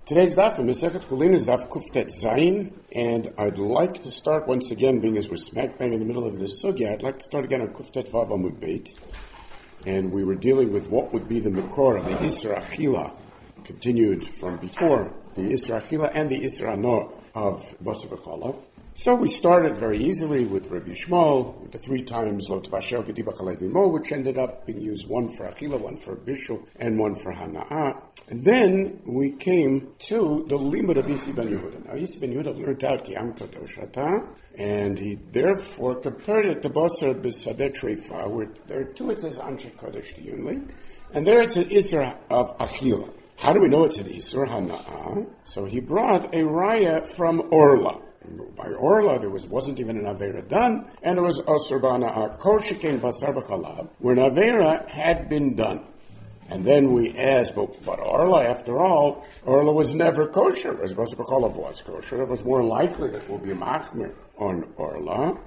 Today's daf in Masechet Chulin is daf Kuftet Zayin, and I'd like to start once again, being as we're smack bang in the middle of this sugya, I'd like to start again on Kuftet Vav Amud Beit, and we were dealing with what would be the Mekor, the Isra Achila, continued from before, the Isra Achila and the Isra No of Basar V'Chalav. So we started very easily with Rabbi Yishmael, with the 3 times Lo Tavashel Gediba Chalei V'Mo, which ended up being used one for Achila, one for Bishul, and one for Hana'ah. And then we came to the limud of Isi ben Yehuda. Now Isi ben Yehuda learned out Ki Am Kadosh Ata, and he therefore compared it to Basar B'Sadeh Treifa, where there are 2 it says Anshe Kodesh Diyunli, and there it's an Isra of Achila. How do we know it's an Isra Hana'ah? So he brought a raya from Orla. By Orla, there wasn't even an Avera done, and it was Asur B'Hana'ah Kol Sheken Basar B'Chalav, where an Avera had been done. And then we asked, but Orla, after all, Orla was never kosher, whereas Basar B'Chalav was kosher. It was more likely that we'll be machmir on Orla.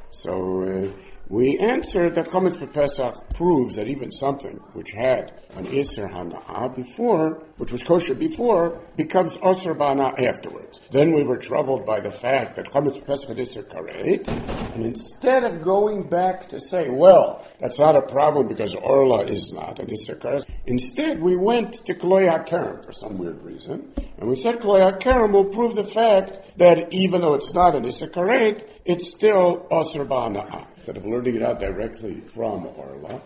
So we answered that Chometz B'Pesach proves that even something which had an Isser Hana'ah before, which was kosher before, becomes Asur B'Hana'ah afterwards. Then we were troubled by the fact that Chometz B'Pesach had Isser Karet, and instead of going back to say, well, that's not a problem because Orla is not an Isser Karet, instead we went to Kloi HaKerem for some weird reason, and we said Kloi HaKerem will prove the fact that even though it's not an Isser Karet, it's still Asur B'Hana'ah. Instead of learning it out directly from Orla.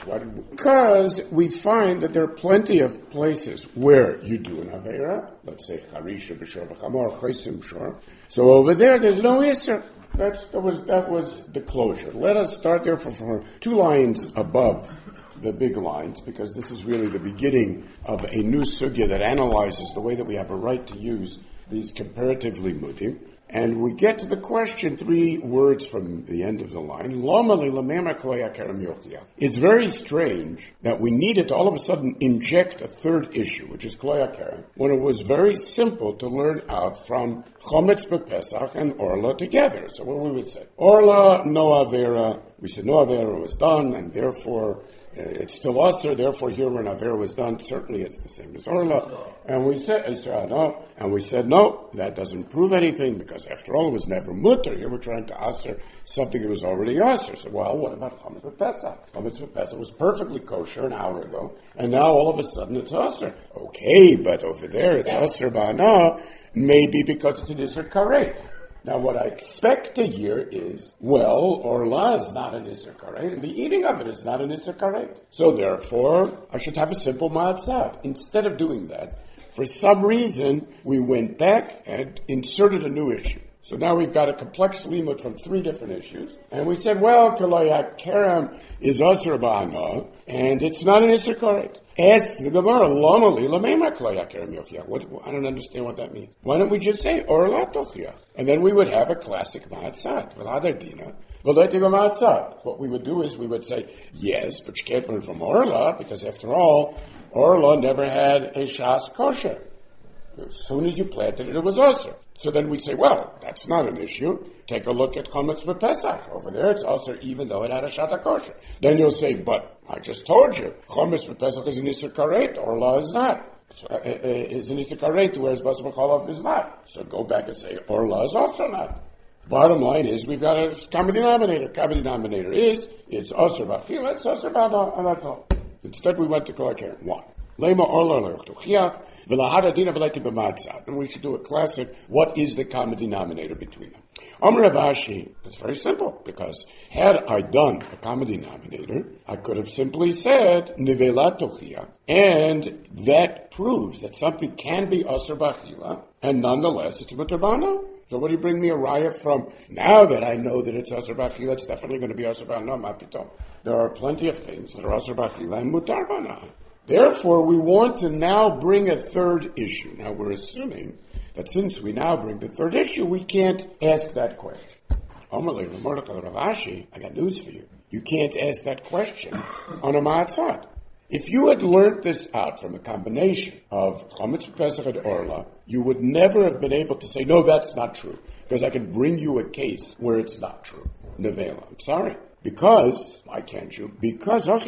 Because we find that there are plenty of places where you do an Avera, let's say Charisha B'Shor V'Chamor, Chaysim Shor. So over there's no Isser. That was the closure. Let us start there for 2 lines above the big lines, because this is really the beginning of a new sugya that analyzes the way that we have a right to use these comparative limudim. And we get to the question 3 words from the end of the line. It's very strange that we needed to all of a sudden inject a 3rd issue, which is Kloi HaKerem, when it was very simple to learn out from Chometz B'Pesach and Orla together. So what we would say? Orla, no Avera. We said no Avera was done, and therefore it's still Asur, therefore here when Avera was done, certainly it's the same as Orla. And we said, no, that doesn't prove anything, because after all it was never mutter. Here we're trying to Asur something that was already Asur. So, well, what about Chometz B'Pesach? Chometz B'Pesach was perfectly kosher an hour ago, and now all of a sudden it's Asur. Okay, but over there it's Asur B'Hana'ah, maybe because it's an Isser Karet. Now, what I expect to hear is, well, Orla is not an Isser Karet, and the eating of it is not an Isser Karet. So therefore, I should have a simple Ma'atzah. Instead of doing that, for some reason, we went back and inserted a new issue. So now we've got a complex limud from 3 different issues, and we said, well, Kloi HaKerem is Asur B'Hana'ah, and it's not an Isser Karet. Ask the Gemara, I don't understand what that means. Why don't we just say Orla Tochiach? And then we would have a classic Ma'atzat. What we would do is we would say, yes, but you can't learn from Orla, because after all, Orla never had a Shas kosher. As soon as you planted it, it was Asur. So then we'd say, well, that's not an issue. Take a look at Chometz B'Pesach. Over there it's Asur even though it had a Shata kosher. Then you'll say, but I just told you, Chometz B'Pesach is an Isser Karet, Orla is not. It's an Isser Karet, whereas Basar B'Chalav is not. So go back and say, Orla is also not. Bottom line is, we've got a common denominator. Common denominator is, it's Asur B'Achila, it's Asur B'Hana'ah, and that's all. Instead we went to Kloi HaKerem. 1. Lema Orla L'Yochtuchiach, V'Lahad Adina V'Leiti B'Matzah. And we should do a classic, what is the common denominator between them? Amr Rav Ashi, it's very simple, because had I done a common denominator, I could have simply said, Nivelat Tochiach, and that proves that something can be Asur B'Achila, and nonetheless it's Mutar B'Hana'ah. So what do you bring me a raya from? Now that I know that it's Asur B'Achila, it's definitely going to be Asur B'Hana'ah, Ma Pitom. There are plenty of things that are Asur B'Achila and Mutar B'Hana'ah. Therefore, we want to now bring a 3rd issue. Now, we're assuming that since we now bring the 3rd issue, we can't ask that question. I got news for you. You can't ask that question on a Ma'atzat. If you had learned this out from a combination of Chometz B'Pesach and Orla, you would never have been able to say, no, that's not true, because I can bring you a case where it's not true. Nevela, I'm sorry. Because, why can't you? Because, Kol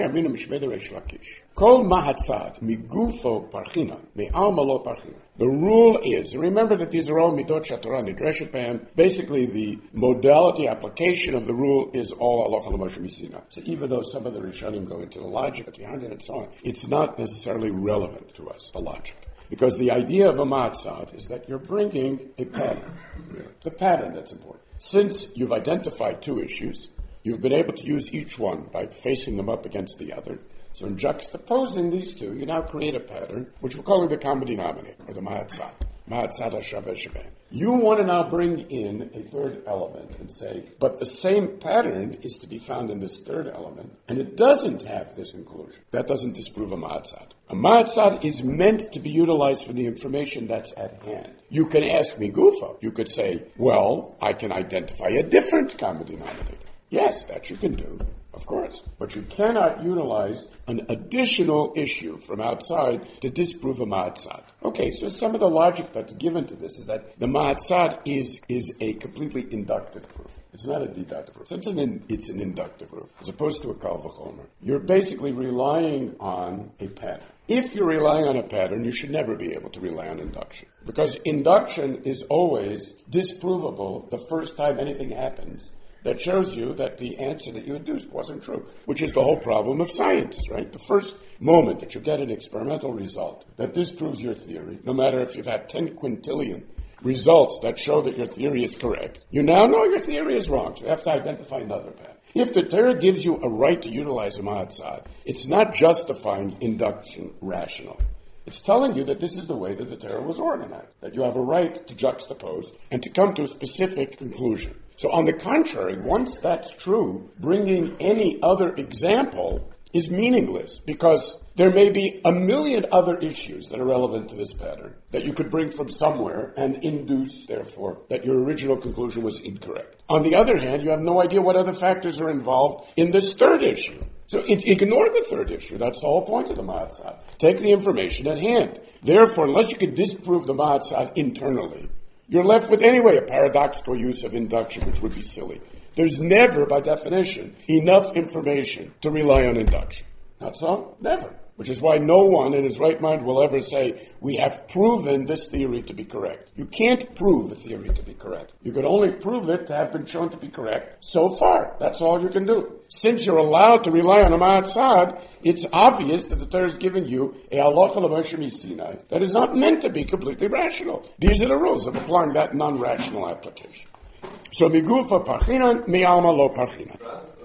mahatzad, migufo parchina, me'alma lo parchina. The rule is, remember that these are all midot shatorah nidreshet behem. Basically, the modality application of the rule is all halacha l'moshe misina. So even though some of the Rishonim go into the logic behind it and so on, it's not necessarily relevant to us, the logic. Because the idea of a matzad is that you're bringing a pattern. The pattern that's important. Since you've identified two issues, you've been able to use each one by facing them up against the other. So in juxtaposing these two, you now create a pattern, which we're calling the common denominator, or the mahatzad. Mahatzad ha-shaveh shebeh. You want to now bring in a third element and say, but the same pattern is to be found in this third element, and it doesn't have this inclusion. That doesn't disprove a mahatzad. A mahatzad is meant to be utilized for the information that's at hand. You can ask me gufa. You could say, well, I can identify a different common denominator. Yes, that you can do, of course. But you cannot utilize an additional issue from outside to disprove a mahatzad. Okay, so some of the logic that's given to this is that the mahatzad is a completely inductive proof. It's not a deductive proof. It's an inductive proof, as opposed to a kal v'chomer. You're basically relying on a pattern. If you're relying on a pattern, you should never be able to rely on induction. Because induction is always disprovable the first time anything happens that shows you that the answer that you induced wasn't true, which is the whole problem of science, right? The first moment that you get an experimental result that disproves your theory, no matter if you've had 10 quintillion results that show that your theory is correct, you now know your theory is wrong, so you have to identify another path. If the Torah gives you a right to utilize a mahatzad, it's not justifying induction rationally. It's telling you that this is the way that the Torah was organized, that you have a right to juxtapose and to come to a specific conclusion. So on the contrary, once that's true, bringing any other example is meaningless, because there may be a million other issues that are relevant to this pattern that you could bring from somewhere and induce, therefore, that your original conclusion was incorrect. On the other hand, you have no idea what other factors are involved in this third issue. So ignore the third issue. That's the whole point of the mahatzad. Take the information at hand. Therefore, unless you can disprove the mahatzad internally, you're left with, anyway, a paradoxical use of induction, which would be silly. There's never, by definition, enough information to rely on induction. Not so? Never. Which is why no one in his right mind will ever say, we have proven this theory to be correct. You can't prove a theory to be correct. You can only prove it to have been shown to be correct so far. That's all you can do. Since you're allowed to rely on a mahatzad, it's obvious that the Torah is giving you a halacha l'moshe misinai that is not meant to be completely rational. These are the rules of applying that non-rational application. So migufa parchina, mi'alma lo parchina.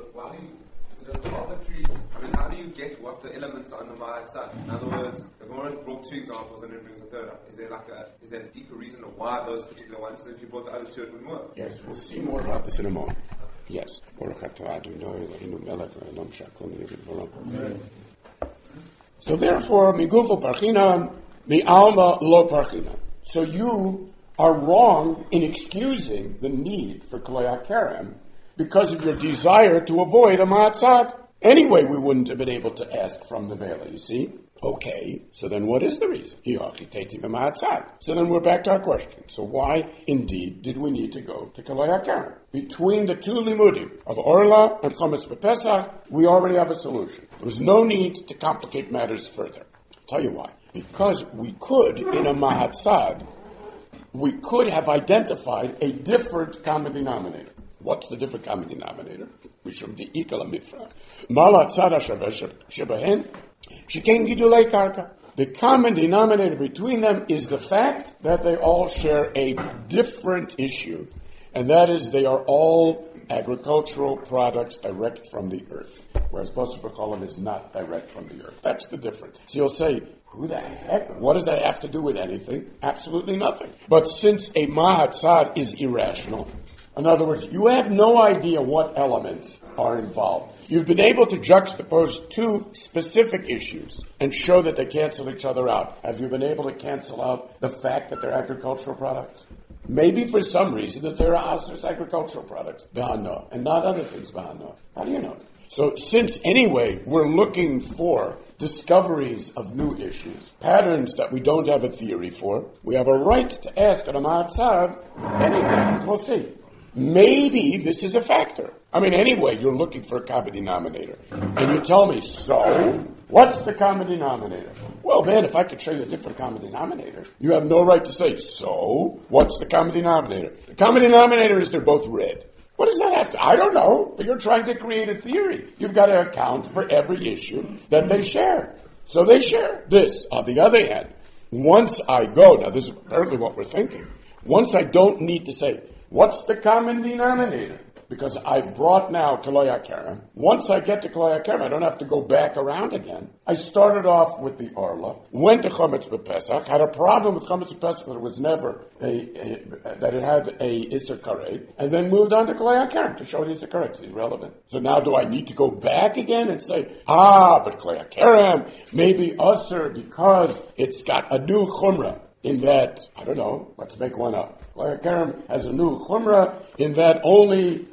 How do you get what the elements are in the mahatzad? In other words, the Gemara brought two examples and then brings a third up. Is there a deeper reason of why those particular ones? So if you brought the other two, it wouldn't work. Yes, we'll see more about this in a moment. Yes. So therefore, migufa parchina, mi'alma lo parchina. So you are wrong in excusing the need for klei hakerem because of your desire to avoid a mahatzad. Anyway, we wouldn't have been able to ask from the Vela, you see? Okay, so then what is the reason? So then we're back to our question. So why, indeed, did we need to go to klei hakerem? Between the two limudim of Orla and Chometz B'Pesach, we already have a solution. There was no need to complicate matters further. I'll tell you why. Because we could, in a mahatzad, we could have identified a different common denominator. What's the different common denominator? Mishum de'ikal mifra. Malatzad ha-shaveh shebehen, shekain gidulei karka. The common denominator between them is the fact that they all share a different issue, and that is they are all agricultural products direct from the earth, whereas Basar B'Cholam is not direct from the earth. That's the difference. So you'll say, who the heck? What does that have to do with anything? Absolutely nothing. But since a mahatzad is irrational, in other words, you have no idea what elements are involved. You've been able to juxtapose two specific issues and show that they cancel each other out. Have you been able to cancel out the fact that they're agricultural products? Maybe for some reason that there are asers agricultural products, b'hana, and not other things, b'hana. How do you know? So since anyway we're looking for discoveries of new issues, patterns that we don't have a theory for, we have a right to ask on a mahatzad anything. We'll see. maybe this is a factor. I mean, anyway, you're looking for a common denominator. And you tell me, so, what's the common denominator? Well, man, if I could show you a different common denominator, you have no right to say, so, what's the common denominator? The common denominator is they're both red. What does that have to? I don't know, but you're trying to create a theory. You've got to account for every issue that they share. So they share this. On the other hand, once I go, now this is apparently what we're thinking, once I don't need to say, what's the common denominator? Because I've brought now Koloya Kerem. Once I get to Koloya Kerem, I don't have to go back around again. I started off with the Orla, went to Chometz B'Pesach, had a problem with Chometz B'Pesach that it was never that it had a Isser Karet, and then moved on to Koloya Kerem to show the Isser Karet. It's irrelevant. So now do I need to go back again and say, but Koloya Kerem may be Usser because it's got a new Chumrah. In that, I don't know, let's make one up. Koloya Kerem has a new chumrah in that only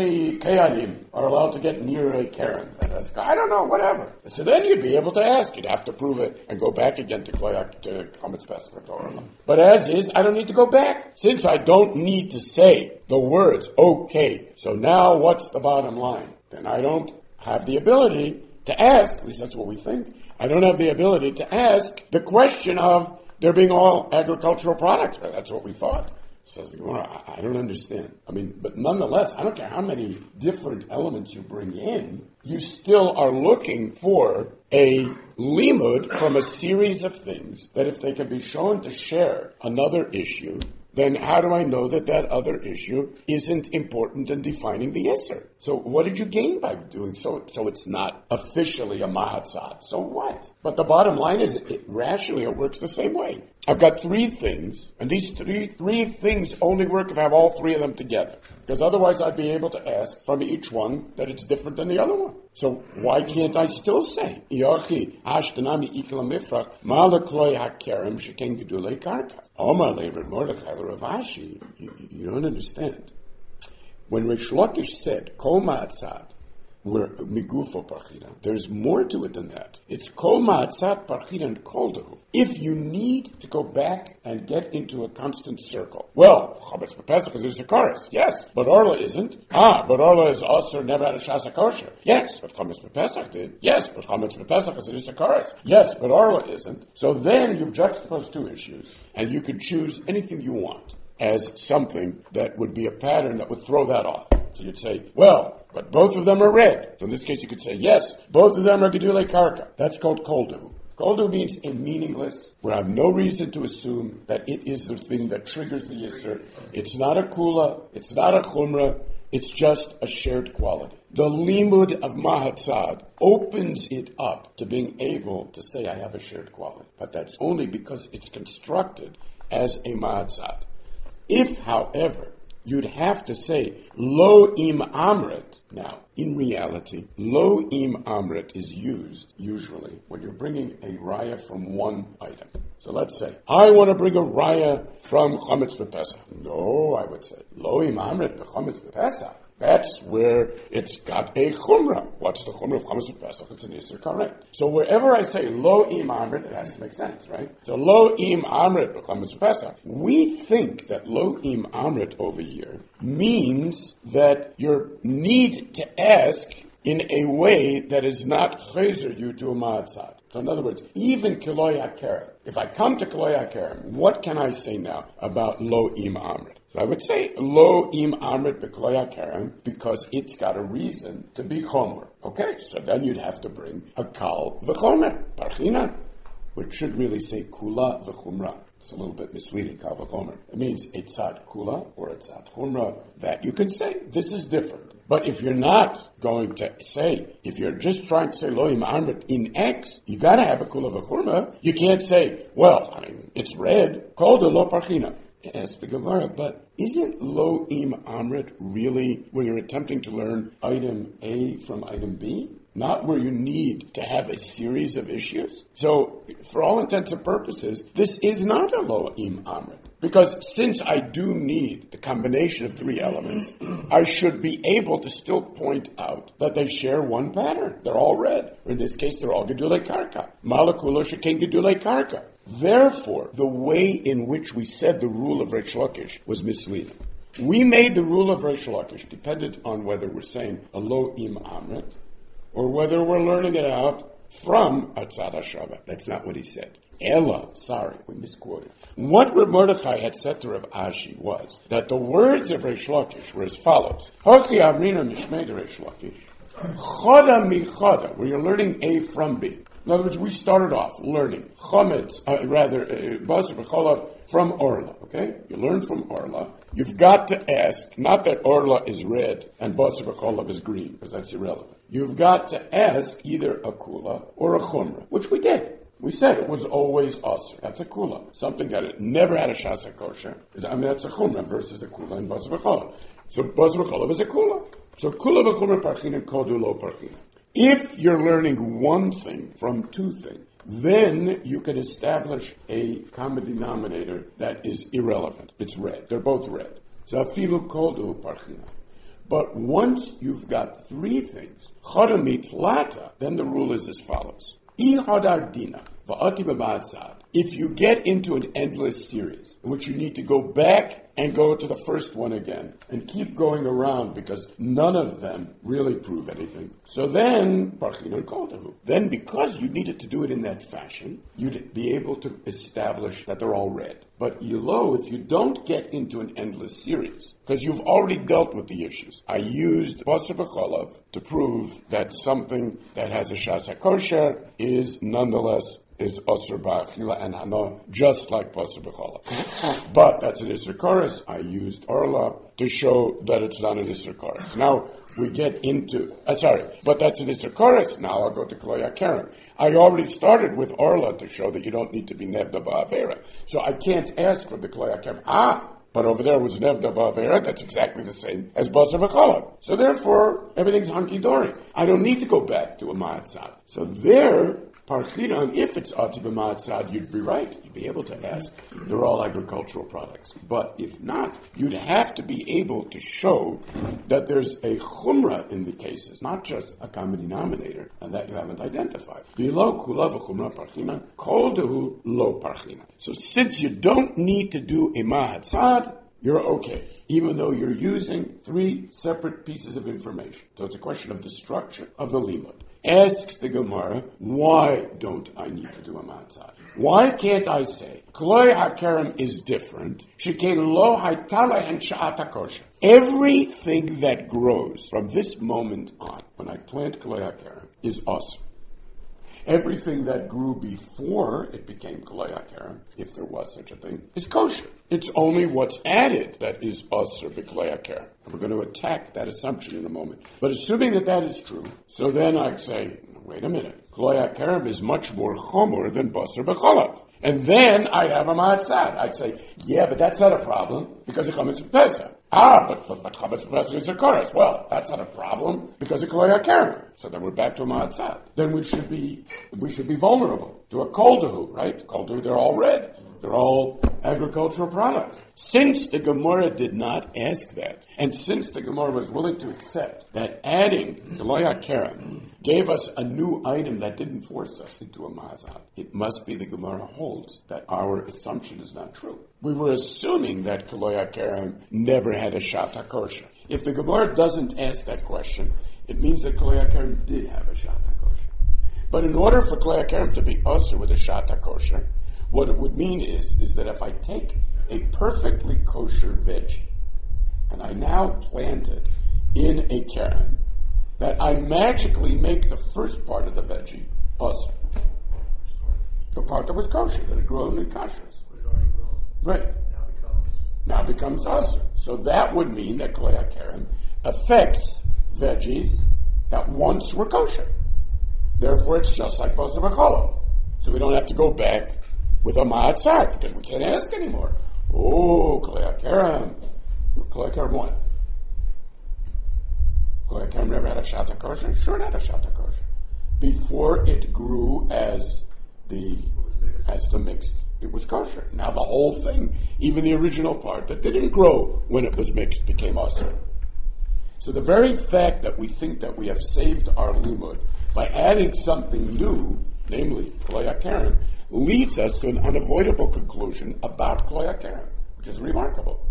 Keyanim are allowed to get near a Keren. I don't know, whatever. So then you'd be able to ask. You'd have to prove it and go back again to Chometz Pesach Torah. But as is, I don't need to go back. Since I don't need to say the words, okay, so now what's the bottom line? Then I don't have the ability to ask, at least that's what we think, I don't have the ability to ask the question of, they're being all agricultural products. That's what we thought. Says the Gemara, I don't understand. I mean, but nonetheless, I don't care how many different elements you bring in, you still are looking for a limud from a series of things that if they can be shown to share another issue, then how do I know that that other issue isn't important in defining the Yisr? So what did you gain by doing so? So it's not officially a Mahatzad. So what? But the bottom line is, rationally, it works the same way. I've got three things, and these three things only work if I have all three of them together. Because otherwise I'd be able to ask from each one that it's different than the other one. So why can't I still say, Yochi, Ashtanami Ikla Mifrach, Malakloi HaKerem, Sheken Gedulei Karka. Omar Lever Mordechai Ravashi, you don't understand. When Rish Lakish said, Kol Ma'atzad, where Migufo Parchida, there's more to it than that. It's Kol Ma'atzad Parchida and Koldahu. If you need to go back and get into a constant circle. Well, Chometz B'Pesach is a chorus. Yes, but Orla isn't. But Orla is also never had a Shasa kosher. Yes, but Chometz B'Pesach did. Yes, but Chometz B'Pesach is a chorus. Yes, but Orla isn't. So then you've juxtaposed two issues, and you can choose anything you want as something that would be a pattern that would throw that off. So you'd say, well, but both of them are red. So in this case you could say, yes, both of them are Gedulei Karka. That's called Koldu. Koldu means a meaningless, where I have no reason to assume that it is the thing that triggers the Yisr. It's not a Kula, it's not a Chumrah, it's just a shared quality. The limud of Mahatzad opens it up to being able to say I have a shared quality. But that's only because it's constructed as a Mahatzad. If, however, you'd have to say, Lo im amrit. Now, in reality, Lo im amrit is used, usually, when you're bringing a raya from one item. So let's say, I want to bring a raya from Chometz B'Pesach. No, I would say, Lo im amrit b'Chometz B'Pesach. That's where it's got a chumrah. What's the chumrah of Chometz B'Pesach? It's an Isser Karet. So wherever I say lo im amrit, it has to make sense, right? So lo im amrit b'Chometz B'Pesach. We think that lo im amrit over here means that you need to ask in a way that is not chazer you to a ma'atzad. So in other words, even Kiloi HaKerem, if I come to Kiloi HaKerem, what can I say now about lo im amrit? So I would say lo im amrit b'Kiloi HaKerem because it's got a reason to be chomer. Okay, so then you'd have to bring a kal v'chomer, parchina, which should really say kula v'chumra. It's a little bit misleading, kal v'chomer. It means etzad kula or etzad chumra. That you can say, this is different. But if you're not going to say, if you're just trying to say lo im amrit in X, you got to have a kula v'chumra. You can't say, well, I mean, it's red, kol de lo parchina. Ask the Gemara, but isn't lo im amrit really where you're attempting to learn item A from item B? Not where you need to have a series of issues? So, for all intents and purposes, this is not a lo im amrit. Because since I do need the combination of three elements, I should be able to still point out that they share one pattern. They're all red. Or in this case, they're all Gedulei Karka. Malakulo sheken Gedulei Karka. Therefore, the way in which we said the rule of Reish Lakish was misleading. We made the rule of Reish Lakish dependent on whether we're saying Alo im Amrit or whether we're learning it out from Atzad HaShava. That's not what he said. Ella, sorry, we misquoted. What Reb Mordechai had said to Rav Ashi was that the words of Reish Lakish were as follows. Hochi Amrina Mishmei Reish Lakish. Choda mi choda, where you're learning A from B. In other words, we started off learning chometz, basar b'cholav from Orla, okay? You learn from Orla. You've got to ask, not that Orla is red and basar b'cholav is green, because that's irrelevant. You've got to ask either a kula or a chumrah, which we did. We said it was always asr. That's a kula. Something that it never had a shasa kosher. That's a chumrah versus a kula in basar b'cholav. So basar b'cholav is a kula. So kula v'chumrah parchina kodu lo parchina. If you're learning one thing from two things, then you can establish a common denominator that is irrelevant. It's red. They're both red. So afilu kodu parchina. But once you've got three things, chodamit lata, then the rule is as follows. If you get into an endless series in which you need to go back and go to the first one again and keep going around because none of them really prove anything, so then because you needed to do it in that fashion, you'd be able to establish that they're all red. But if you don't get into an endless series, because you've already dealt with the issues, I used basar b'cholav to prove that something that has a shas kosher is nonetheless is Asr Ba'achila and Hana, just like Basar B'cholav. But that's an Isser Koros. I used Orla to show that it's not an Isser Koros. Now we get into, but that's an Isser Koros. Now I'll go to Kloya Karen. I already started with Orla to show that you don't need to be Nevda Ba'avera. So I can't ask for the Kloya Karen. But over there was Nevda Ba'avera, that's exactly the same as Basar B'cholav. So therefore, everything's hunky-dory. I don't need to go back to a Ma'atzad. So there, Parchina, if it's Ati b'Ma'atzad, you'd be right. You'd be able to ask. They're all agricultural products. But if not, you'd have to be able to show that there's a chumrah in the cases, not just a common denominator, and that you haven't identified. V'lo kula v'chumrah parchina, kol dehu lo parchina. So since you don't need to do a Ma'atzad, you're okay, even though you're using three separate pieces of information. So it's a question of the structure of the limud. Asks the Gemara, why don't I need to do a Ma'atzad? Why can't I say, Kloy HaKerem is different, Sheken lo haytala and sha'at HaKosher. Everything that grows from this moment on, when I plant Kloy HaKerem, is awesome. Everything that grew before it became Kloy HaKerem, if there was such a thing, is kosher. It's only what's added that is Asr b'Kloy HaKerem. And we're going to attack that assumption in a moment. But assuming that that is true, so then I'd say, wait a minute, Kloy HaKerem is much more chomer than Basar b'Cholav. And then I'd have a Ma'atzad. I'd say, yeah, but that's not a problem because it comes from Pesach. But Chametz Pesach is a Koros. Well, that's not a problem because of Kloy HaKerem. So then we're back to a Ma'atzad. Then we should be vulnerable to a Kol Dehu, right? Kol Dehu, they're all red. They're all agricultural products. Since the Gemara did not ask that, and since the Gemara was willing to accept that adding Kloy HaKerem gave us a new item that didn't force us into a Ma'atzad, it must be the Gemara holds that our assumption is not true. We were assuming that Kloy HaKerem never had a Shat HaKosher. If the Gemara doesn't ask that question, it means that Kloy HaKerem did have a Shat HaKosher. But in order for Kloy HaKerem to be usher with a Shat HaKosher, what it would mean is that if I take a perfectly kosher veggie and I now plant it in a kerem, that I magically make the first part of the veggie usher. The part that was kosher, that had grown in kashrus. Right. Now becomes usher. So that would mean that Kloy HaKerem affects veggies that once were kosher. Therefore it's just like Basar b'Cholav. So we don't have to go back with a Ma'atzad, because we can't ask anymore. Oh, Kloy HaKerem. Kloy HaKerem what? Kloy HaKerem never had a Shat HaKosher? Sure, it had a Shat HaKosher. Before it grew as the mixed, it was kosher. Now the whole thing, even the original part that didn't grow when it was mixed, became asr. So the very fact that we think that we have saved our limud by adding something new, namely Kloy HaKerem, leads us to an unavoidable conclusion about Kloy HaKerem, which is remarkable.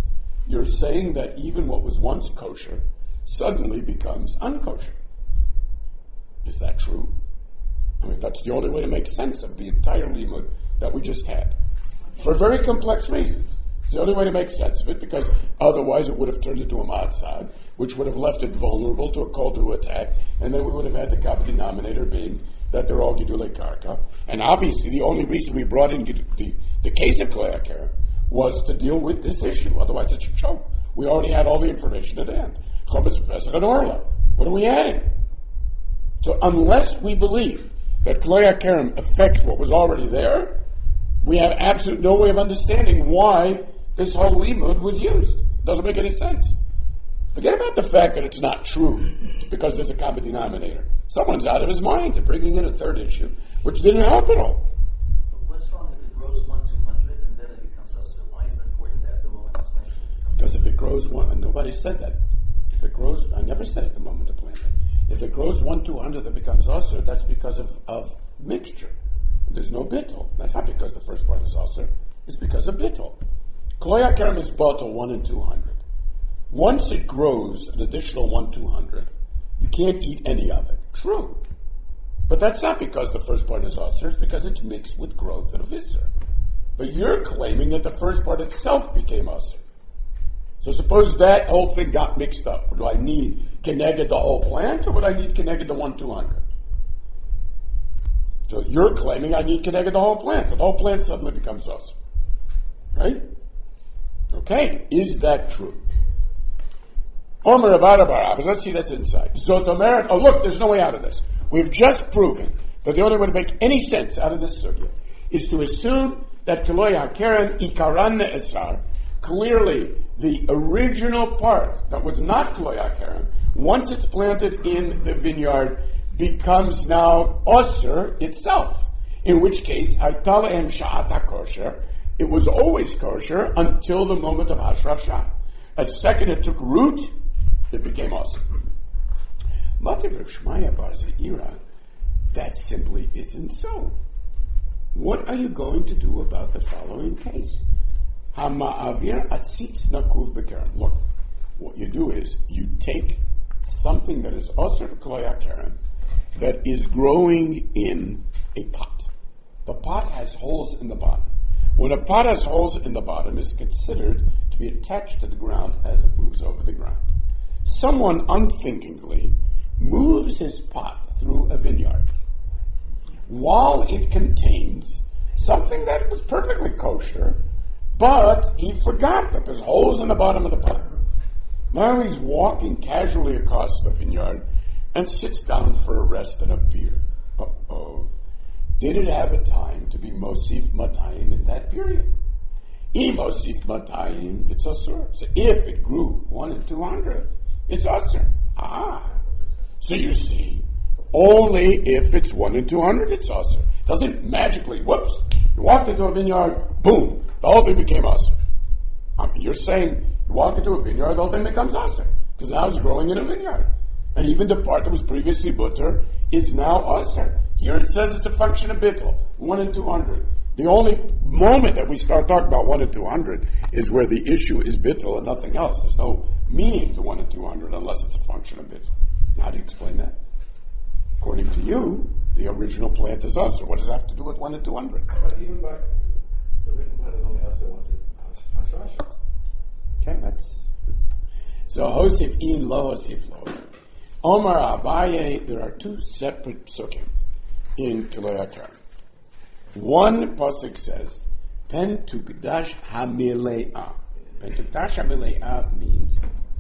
You're saying that even what was once kosher suddenly becomes unkosher. Is that true? I mean, that's the only way to make sense of the entire limud that we just had. For very complex reasons. It's the only way to make sense of it, because otherwise it would have turned into a matzad, which would have left it vulnerable to a call to attack, and then we would have had the common denominator being that they're all Gidulei Karka. And obviously the only reason we brought in the case of Klei HaKerem was to deal with this issue. Otherwise it's a joke. We already had all the information at hand. Chometz, Pesach, and Orla. What are we adding? So unless we believe that Klei HaKerem affects what was already there, we have absolutely no way of understanding why this whole limud was used. It doesn't make any sense. Forget about the fact that it's not true because there's a common denominator. Someone's out of his mind and bringing in a third issue, which didn't help at all. What's wrong if it grows 1 to 100 and then it becomes us? Why is it important to have the moment of planting? Because if it grows one, and nobody said that. If it grows, I never said at the moment of planting. If it grows 1 to 100 and becomes usher, that's because of mixture. There's no bittul. That's not because the first part is usher. It's because of bittul. Klei HaKerem is bottle 1 in 200. Once it grows an additional 1 200, you can't eat any of it. True. But that's not because the first part is usher, it's because it's mixed with growth of isser. But you're claiming that the first part itself became usher. So suppose that whole thing got mixed up. Do I need keneged the whole plant, or would I need keneged the 1 200? So you're claiming I need keneged the whole plant. The whole plant suddenly becomes usher. Right? Okay, is that true? Omer Avada Barabbas, let's see this inside. Zotomer, oh look, there's no way out of this. We've just proven that the only way to make any sense out of this sugya is to assume that Klei HaKerem ikaran ne'esar, clearly the original part that was not Klei HaKerem, once it's planted in the vineyard, becomes now osir itself. In which case, Harta lehem sha'at HaKosher, it was always kosher until the moment of Hashrasha. A second it took root, it became awesome. Mativ Rav Shmaya bar Zeira, that simply isn't so. What are you going to do about the following case? Hama'avir atzitz nakuv b'kerem. Look, what you do is you take something that is osir Klei HaKerem that is growing in a pot. The pot has holes in the bottom. When a pot has holes in the bottom, it's considered to be attached to the ground as it moves over the ground. Someone unthinkingly moves his pot through a vineyard while it contains something that was perfectly kosher, but he forgot that there's holes in the bottom of the pot. Now he's walking casually across the vineyard and sits down for a rest and a beer. Uh-oh. Did it have a time to be Mosif Matayim in that period? Mosif Matayim, it's Asur. So if it grew 1 in 200, it's Asur. So you see, only if it's 1 in 200, it's Asur. It doesn't magically, whoops, you walked into a vineyard, boom, the whole thing became Asur. I mean, you're saying you walk into a vineyard, the whole thing becomes Asur. Because now it's growing in a vineyard. And even the part that was previously butter is now Asur. Here it says it's a function of bittul, 1 in 200. The only moment that we start talking about 1 in 200 is where the issue is bittul and nothing else. There's no meaning to 1 in 200 unless it's a function of bittul. How do you explain that? According to you, the original plant is usher. What does that have to do with 1 in 200? But even by the original plant is only usher 1 to Hashrasha. Okay, that's... So, Hosif in lo Hosif lo. Omar Abaye, there are 2 separate psukim in Klei HaKerem. One pasuk says, Pen tukdash hamile'ah. Pen tukdash hamile'ah means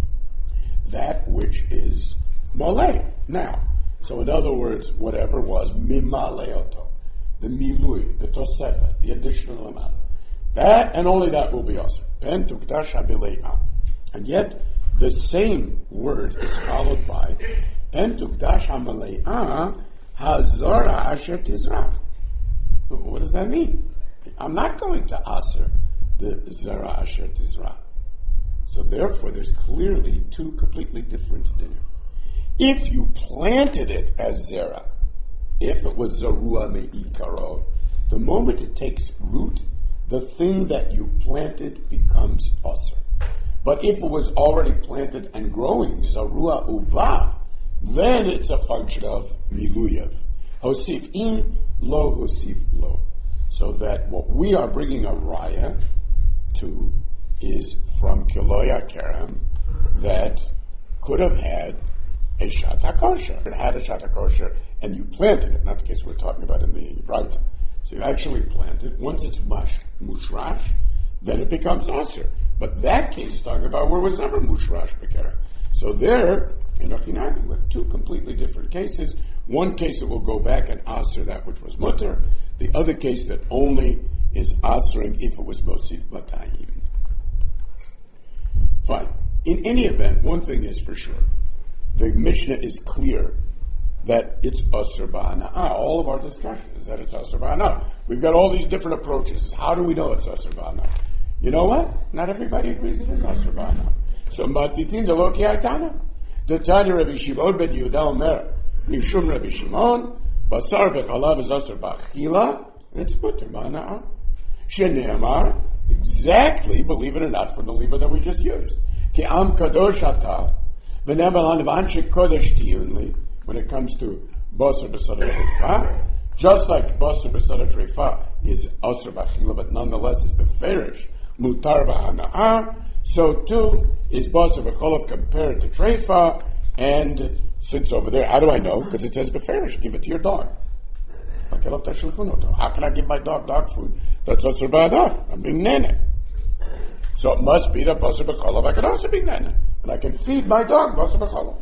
that which is malei. Now, so in other words, whatever was mimaleoto, the milui, the tosefet, the additional amount. That and only that will be awesome. Pen tukdash hamile'ah. And yet, the same word is followed by Pen tukdash hamile'ah hazara asher tizrach. What does that mean? I'm not going to Aser the Zara Asher Tizra. So therefore, there's clearly 2 completely different dinim. If you planted it as Zera, if it was Zarua Me'ikaro, the moment it takes root, the thing that you planted becomes Aser. But if it was already planted and growing, zarua uba, then it's a function of miluyev. Hosif in, lo hosif lo. So that what we are bringing a raya to is from Kiloya Kerem that could have had a shata kosher. It had a shata kosher and you planted it, not the case we're talking about in the Braita. So you actually plant it. Once it's mushrash, then it becomes aser. But that case is talking about where it was never mushrash bekera. So there, in Ochinami, with two completely different cases. One case that will go back and aser that which was mutter. The other case that only is asering if it was mosif batayim. Fine. In any event, one thing is for sure. The Mishnah is clear that it's aser ba'ana'ah. All of our discussion is that it's aser ba'ana'ah. We've got all these different approaches. How do we know it's aser ba'ana'ah? You know what? Not everybody agrees it is aser ba'ana'ah. So, matitin de lo ki aitana. The Tanya Rabbi Shimon ben Yehuda Omer, Mishum Rabbi Shimon, basar bechalav is aser ba'achila, and it's mutter ba'ana'ah. Shene'amar, exactly, believe it or not, from the limud that we just used. Ki am kadosh ata, v'ne'mal anvanshik kodesh tiyunli, when it comes to basar b'sada treifa, just like basar b'sada treifa is aser b'achila, but nonetheless is beferish, mutar b'hana'ah, so too is basar b'cholav compared to treifa, and since over there, how do I know? Because it says beferish, give it to your dog. How can I give my dog food? That's aser ba'ana'ah. I'm being nene. So it must be that basar b'cholav I can also be nene. And I can feed my dog basar b'cholav.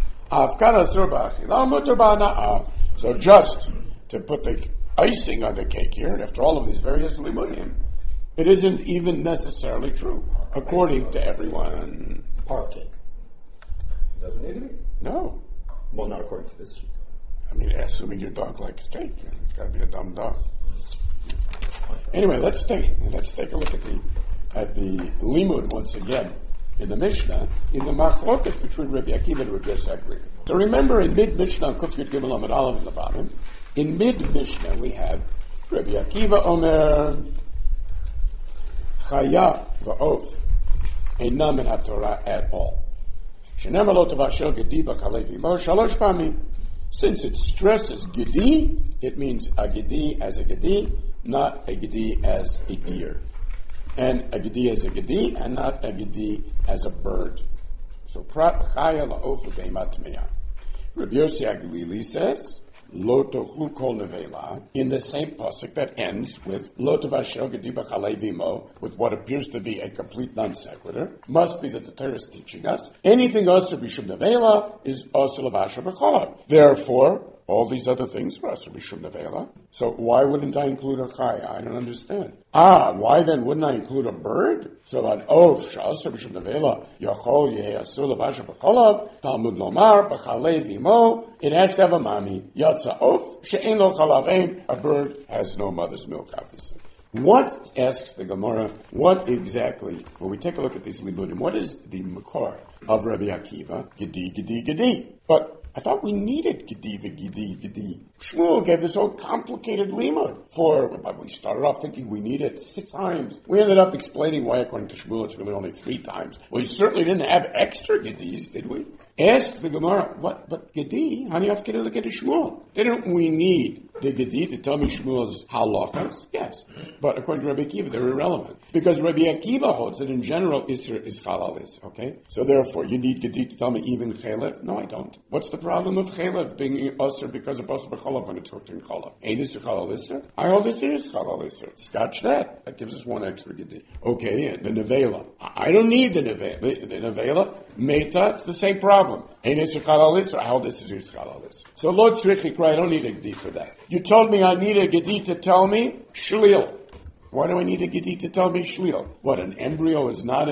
So just to put the icing on the cake here, after all of these various limudim, it isn't even necessarily true, according to everyone. Parv cake. Doesn't need to be? No. Well, not according to this. I mean, assuming your dog likes cake, it's got to be a dumb dog. Anyway, let's take a look at the limud once again in the Mishnah, in the machlokas between Rabbi Akiva and Rabbi Yosef. So remember, in mid-Mishnah, Kuf Yud Gimel Amud Aleph in the bottom, in mid-Mishnah we have Rabbi Akiva Omer, Chaya v'of, einam min haTorah at all. Shenemar lo tavashel gedi b'chalei v'imo shalosh pamim. Since it stresses gedi, it means a gedi as a gedi, not a gedi as a deer. And a gedi as a gedi, and not a gedi as a bird. So prat chaya la'of l'beimat me'ah. Rabbi Yossi Aglili says, Lo tochlu kol nevela, in the same pasuk that ends with Lo tavashel gedi b'chalei v'imo, with what appears to be a complete non sequitur, must be that the Torah is teaching us anything asur b'shum nevela is asur l'vasher b'cholav. Therefore, all these other things are asur b'shum nevela. So why wouldn't I include a chaya? I don't understand. Why then wouldn't I include a bird? So an oaf sh'asur b'shum nevela yachol yeh asur l'vasher b'cholav Talmud lomar b'chalei v'imo. It has to have a mami. Yatsa oaf she'en lo chalavein. A bird has no mother's milk, obviously. What, asks the Gemara, what exactly, when we take a look at these limudim, what is the makor of Rabbi Akiva? Gedi, gedi, gedi. But I thought we needed gedi, gedi, gedi. Shmuel gave this whole complicated limud but we started off thinking we need it 6 times. We ended up explaining why, according to Shmuel, it's really only 3 times. We certainly didn't have extra gedis, did we? Ask the Gemara, what? But gedi, hani afkir look at Shmuel. Didn't we need the gedi to tell me Shmuel's halachas? Yes. But according to Rabbi Akiva, they're irrelevant. Because Rabbi Akiva holds that in general, Isser is chalalis, okay? So therefore, you need gedi to tell me even chalev? No, I don't. What's the problem of chalev being usher because of basar b'cholav when it's hooked in chalav? Ain't Isser chalalis? I hold Isser is chalalis. Scotch that. That gives us 1 extra gedi. Okay, the nevela. I don't need the nevela. The nevela, meta, it's the same problem. Ain't Isser chalalis? I hold Isser is chalalis. So lo tzrich I don't need a gedi for that. You told me I need a gedi to tell me shlil. Why do I need a gedi to tell me shlil? What, an embryo is not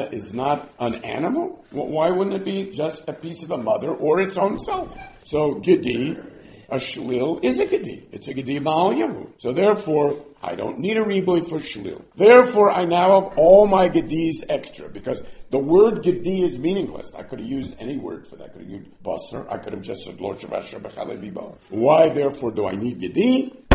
an animal? Why wouldn't it be just a piece of a mother or its own self? So gedi, a shlil is a gedi. It's a gedi ma'al yahu. So therefore, I don't need a riboy for shlil. Therefore, I now have all my gedis extra because the word gedi is meaningless. I could have used any word for that. I could have used basar. I could have just said lo shavasher b'chalev v'bo. Why, therefore, do I need gedi?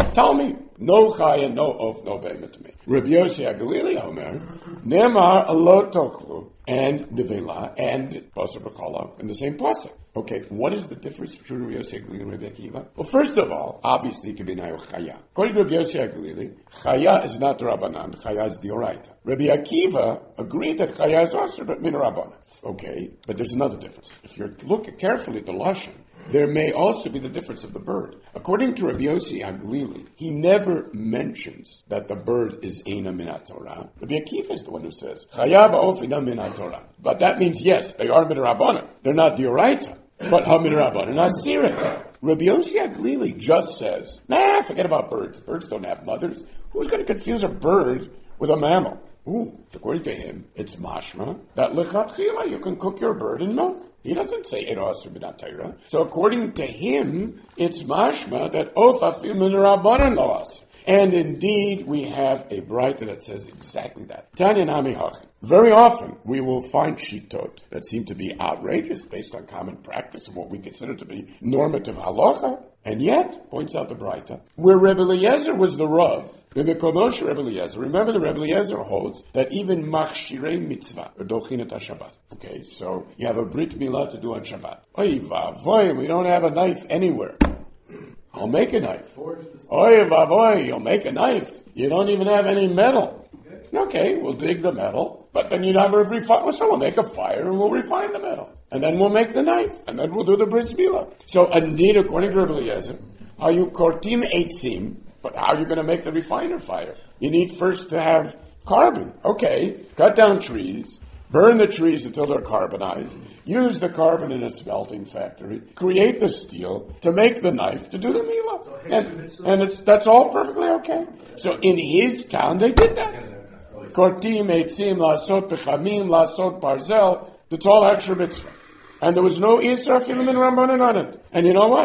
Tell me, no chaya, no oaf, no behemoth to me. Rabbi Yossi HaGalili Omer, Nemar alot tochlu, and nevela, and basar b'chala in the same pasuk. Okay, what is the difference between Rabbi Yossi HaGalili and Rabbi Akiva? Well, first of all, obviously it can be nayo chaya. According to Rabbi Yossi HaGalili, chaya is not the Rabbanan, chaya is the Oraita. Rabbi Akiva agreed that chaya is also min Rabbanan. Okay, but there's another difference. If you look carefully at the Lashon, there may also be the difference of the bird. According to Rabbi Yossi HaGalili, he never mentions that the bird is Eina min Torah. Rabbi Akiva is the one who says, Chaya va'of ina min Torah. But that means, yes, they are min Rabbanan. They're not the Oraita, but ha min Rabbanan, not Sirah. Rabbi Yossi HaGalili just says, nah, forget about birds. Birds don't have mothers. Who's going to confuse a bird with a mammal? Ooh, according to him, it's mashma that lechatchila you can cook your bird in milk. He doesn't say eros or b'natayra. So according to him, it's mashma that of afil min rabbanan loas. And indeed, we have a braita that says exactly that. Tanya nami hachin. Very often, we will find shitot that seem to be outrageous based on common practice of what we consider to be normative halacha. And yet, points out the braita, where Rebbe Eliezer was the Rav, the Mekodosh Rebbe Eliezer, remember the Rebbe Eliezer holds that even machshirei mitzvah are dochin et Shabbat. Okay, so you have a brit milah to do on Shabbat. Oy vavoy, we don't have a knife anywhere. I'll make a knife. Oy vavoy, you'll make a knife. You don't even have any metal. Okay, we'll dig the metal, but then you never refine. So we'll make a fire and we'll refine the metal. And then we'll make the knife, and then we'll do the bris milah. So indeed, according to Rebbe Eliezer, are you kortim eitzim, but how are you going to make the refiner fire? You need first to have carbon. Okay, cut down trees, burn the trees until they're carbonized, use the carbon in a smelting factory, create the steel to make the knife to do the milah. And that's all perfectly okay. So in his town, they did that. Kortim eitzim, lasot pechamim, lasot barzel, that's all extra mitzvah. And there was no Isra Filim and Rambanan on it. And you know what?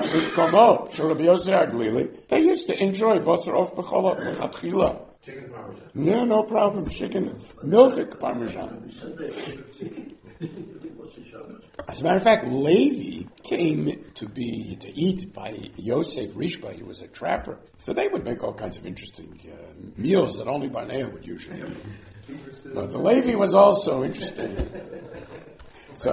They used to enjoy basar of b'chala lechatchila. Chicken parmesan. Yeah, no problem. Chicken, milk parmesan. As a matter of fact, Levi came to eat by Yosef Rishba. He was a trapper. So they would make all kinds of interesting meals that only Barnea would usually eat. But the Levi was also interested. So,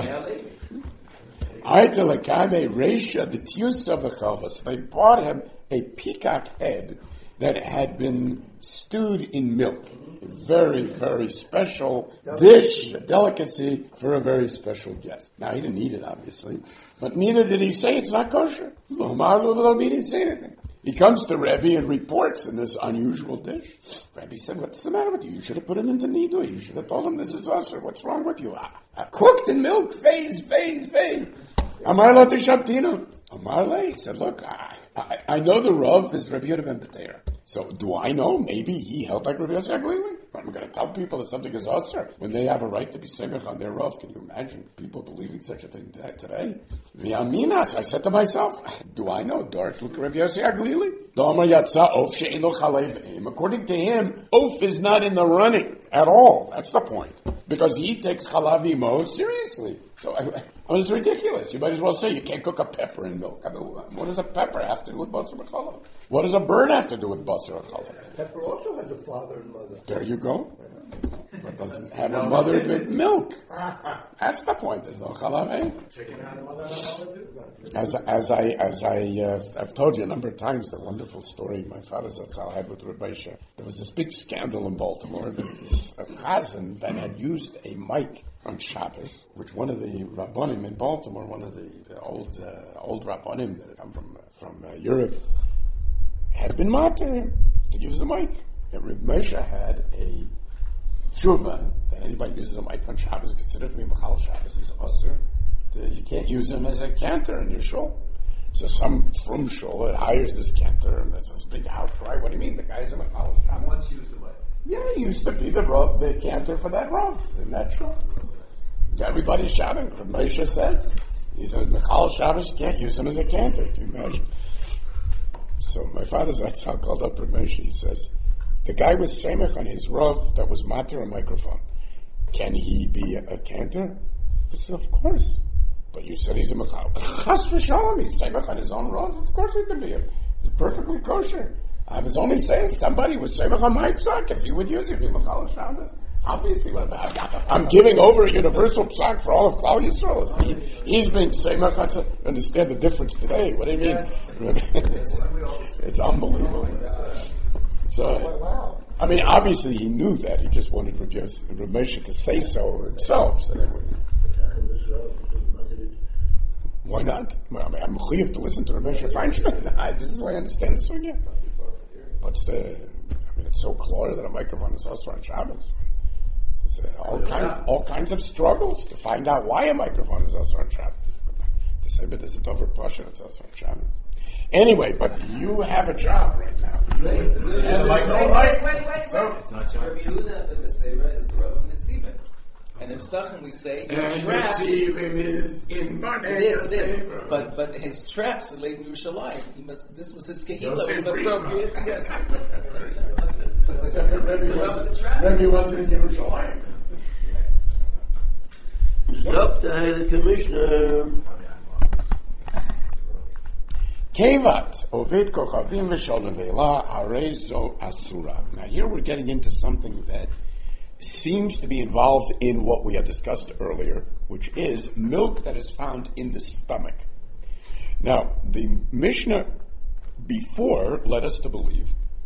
they bought him a peacock head that had been stewed in milk. A very, very special dish, a delicacy for a very special guest. Now, he didn't eat it, obviously, but neither did he say it's not kosher. He didn't say anything. He comes to Rebbe and reports in this unusual dish. Rebbe said, what's the matter with you? You should have put him into nido. You should have told him this is usher. What's wrong with you? Cooked in milk. Phase. Amar la tishabtino. Amar le. He said, look, I know the Rav is Rabbi Yehuda ben Betera. So do I know? Maybe he held like Rabbi Yossi HaGalili. I'm going to tell people that something is usher when they have a right to be semech on their Rav. Can you imagine people believing such a thing today? V'aminas, I said to myself, do I know? Dorish look Rabbi Yossi HaGalili. According to him, Oaf is not in the running at all. That's the point. Because he takes chalav imo seriously. So it's ridiculous. You might as well say you can't cook a pepper in milk. I mean, what does a pepper have to do with basar b'chala? What does a bird have to do with basar b'chala? Pepper also has a father and mother. There you go. But doesn't have a mother with milk. That's the point. There's no chalav. Chicken had a mother and a mother too. I've told you a number of times the wonderful story my father Zatzal had with Rabbi Sheh. There was this big scandal in Baltimore. There was a chazan that had used a mic on Shabbos, which one of the Rabbanim in Baltimore, one of the old Rabbanim that had come from Europe, had been martyred him to use the mic. And Rabbi Moshe had a tshuva that anybody uses a mic on Shabbos is considered to be Machal Shabbos. He's usher. You can't use him as a cantor in your shul. So some from shul hires this cantor, and there's this big outcry. What do you mean? The guy's a Machal Shabbos. Once used the mic. Yeah, he used to be the cantor for that Rav. Isn't that true? Everybody's shouting. Moshe says, he says, Machal Shabbos, you can't use him as a cantor. Can you imagine? So my father's Zatzal called up Moshe. He says, the guy was semech on his Rav that was matter a microphone. Can he be a cantor? I said, of course. But you said he's a Machal. Chas v'shalom, he's semech on his own Rav. Of course he can be. It's perfectly kosher. I was only saying somebody was Semach on my psak. If you would use it, obviously, I'm giving over a universal psak for all of Klal Yisrael. He's being Semach. I understand the difference today. What do you mean? It's unbelievable. So, I mean, obviously he knew that. He just wanted Rav Moshe to say so himself. So that why not? Well, I mean, I'm mechuyev to listen to Rav Moshe Feinstein. This is why I understand the sugya. What's the? I mean, it's so clear that a microphone is also on Shabbos. All kinds of struggles to find out why a microphone is also on Shabbos. To say, but there's a dover passion, it's also on Shabbos. Anyway, but you have a job right now. Wait. It's not Shabbos. Rabbi Yehuda ben Beseira is the Rav of Netziva. And in Psachim we say, traps. Is in money. It is. But his traps are laid in Yerushalayim. This was his Kehillah. It was appropriate. Yes. Maybe he wasn't in Yerushalayim. Stop the commissioner. Kevat Oved Kochavim V'Shol Nevela Arezo Asura. Now here we're getting into something that seems to be involved in what we had discussed earlier, which is milk that is found in the stomach. Now, the Mishnah before led us to believe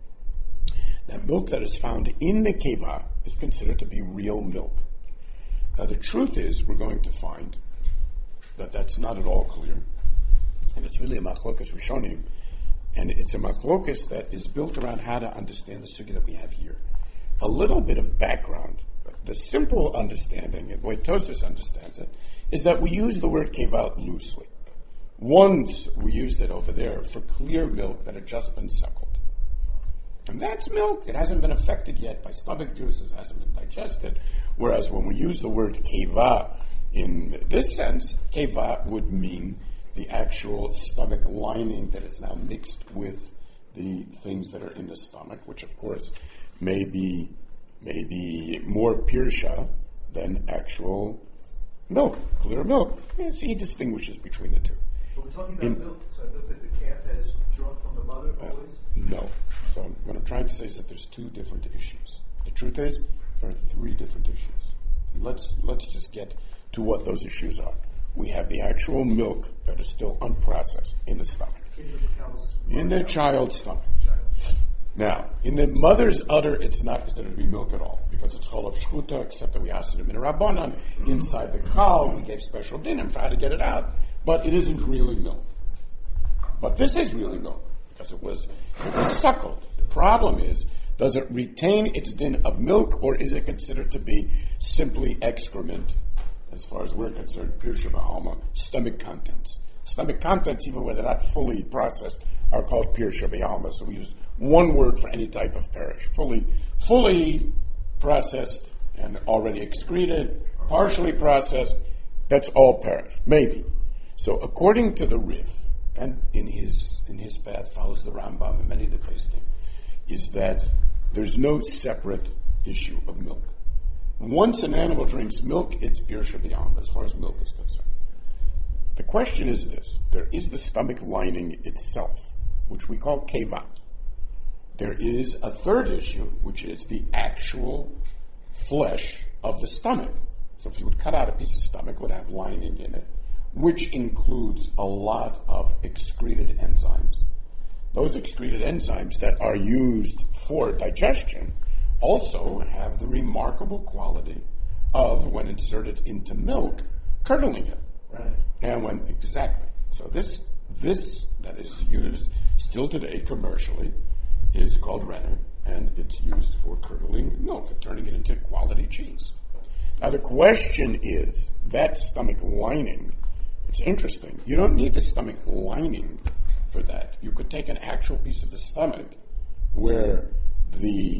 that milk that is found in the keva is considered to be real milk. Now, the truth is, we're going to find that that's not at all clear, and it's really a machlokas rishonim, and it's a machlokas that is built around how to understand the sugya that we have here. A little bit of background. The simple understanding, and the way Tosfos understands it, is that we use the word keva loosely. Once we used it over there for clear milk that had just been suckled. And that's milk. It hasn't been affected yet by stomach juices, hasn't been digested. Whereas when we use the word keva in this sense, keva would mean the actual stomach lining that is now mixed with the things that are in the stomach, which of course may be more pirsha than actual milk, clear milk. Yes, he distinguishes between the two. But we're talking about milk, so milk that the calf has drunk from the mother always? No. So what I'm trying to say is that there's two different issues. The truth is, there are three different issues. Let's just get to what those issues are. We have the actual milk that is still unprocessed in the stomach. In the child's stomach. Now, in the mother's udder, it's not considered to be milk at all, because it's chol of shchuta, except that we asked it in Rabbanan. Inside the cow, we gave special dinim for how to get it out, but it isn't really milk. But this is really milk, because it was suckled. The problem is, does it retain its din of milk, or is it considered to be simply excrement, as far as we're concerned, pirsha b'alma, stomach contents. Stomach contents, even when they're not fully processed, are called pirsha b'alma, so we used one word for any type of perish. Fully processed and already excreted, partially processed, that's all perish. Maybe. So according to the Rif, and in his path follows the Rambam and many of the Poskim, is that there's no separate issue of milk. Once an animal drinks milk, it's pirsha b'alma as far as milk is concerned. The question is this: there is the stomach lining itself, which we call keva. There is a third issue, which is the actual flesh of the stomach. So if you would cut out a piece of stomach, it would have lining in it, which includes a lot of excreted enzymes. Those excreted enzymes that are used for digestion also have the remarkable quality of, when inserted into milk, curdling it. Right. And exactly. So this that is used still today commercially is called rennet, and it's used for curdling milk, turning it into quality cheese. Now the question is, that stomach lining, it's interesting. You don't need the stomach lining for that. You could take an actual piece of the stomach where the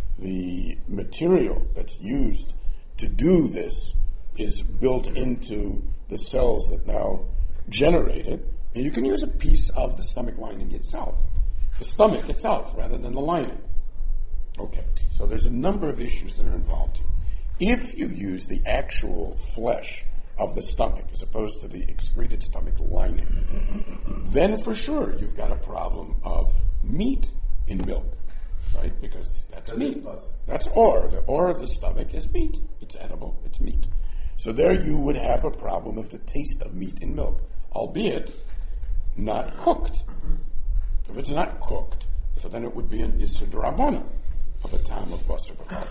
material that's used to do this is built into the cells that now generate it, and you can use a piece of the stomach lining itself. The stomach itself, rather than the lining. Okay, so there's a number of issues that are involved here. If you use the actual flesh of the stomach as opposed to the excreted stomach lining, then for sure you've got a problem of meat in milk, right? Because that's meat. it's pus. That's ore. The ore of the stomach is meat. It's edible. It's meat. So there you would have a problem of the taste of meat in milk, albeit not cooked. If it's not cooked, so then it would be an Issur D'Rabbanan of a time of Basar B'chal.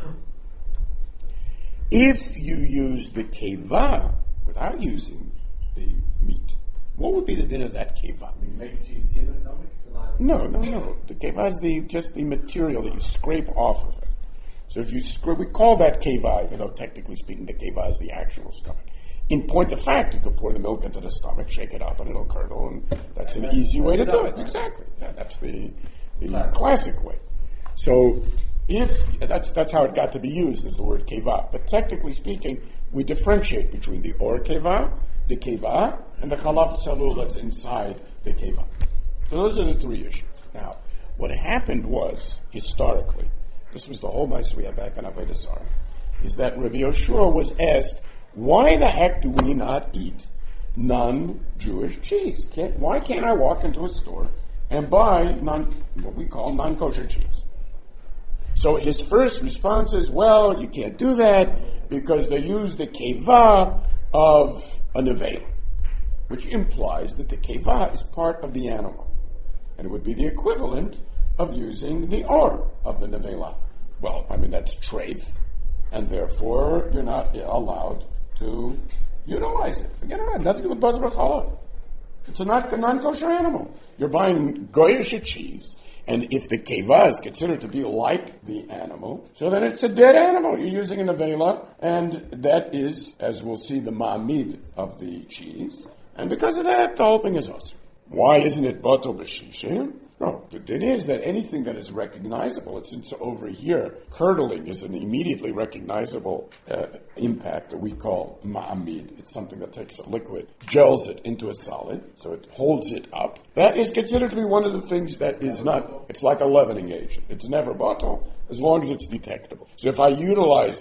If you use the keva without using the meat, what would be the din of that keva? You make cheese in the stomach? No. The keva is just the material that you scrape off of it. So if you we call that keva, even though technically speaking the keva is the actual stomach. In point of fact, you could pour the milk into the stomach, shake it up, and it'll curdle, and that's an easy way to do it. Exactly. Yeah, that's the classic way. So that's how it got to be used, is the word keva. But technically speaking, we differentiate between the or keva, the keva, and the chalav tzalul that's inside the keva. So those are the three issues. Now, what happened was, historically, this was the whole mess we had back in Avodah Zarah, is that Rabbi Yoshua was asked, why the heck do we not eat non-Jewish cheese? Why can't I walk into a store and buy what we call non-kosher cheese? So his first response is, well, you can't do that because they use the keva of a nevela, which implies that the keva is part of the animal. And it would be the equivalent of using the or of the nevela. Well, that's treif, and therefore you're not allowed to utilize it. Forget about it. Nothing to do with Basar B'chal. It's a non-kosher animal. You're buying goyish cheese, and if the keva is considered to be like the animal, so then it's a dead animal. You're using a nevela, and that is, as we'll see, the ma'amid of the cheese. And because of that, the whole thing is us. Why isn't it batel b'shishim? No, but it is that anything that is recognizable, since over here, curdling is an immediately recognizable impact that we call ma'amid. It's something that takes a liquid, gels it into a solid, so it holds it up. That is considered to be one of the things that is not, it's like a leavening agent. It's never batel as long as it's detectable. So if I utilize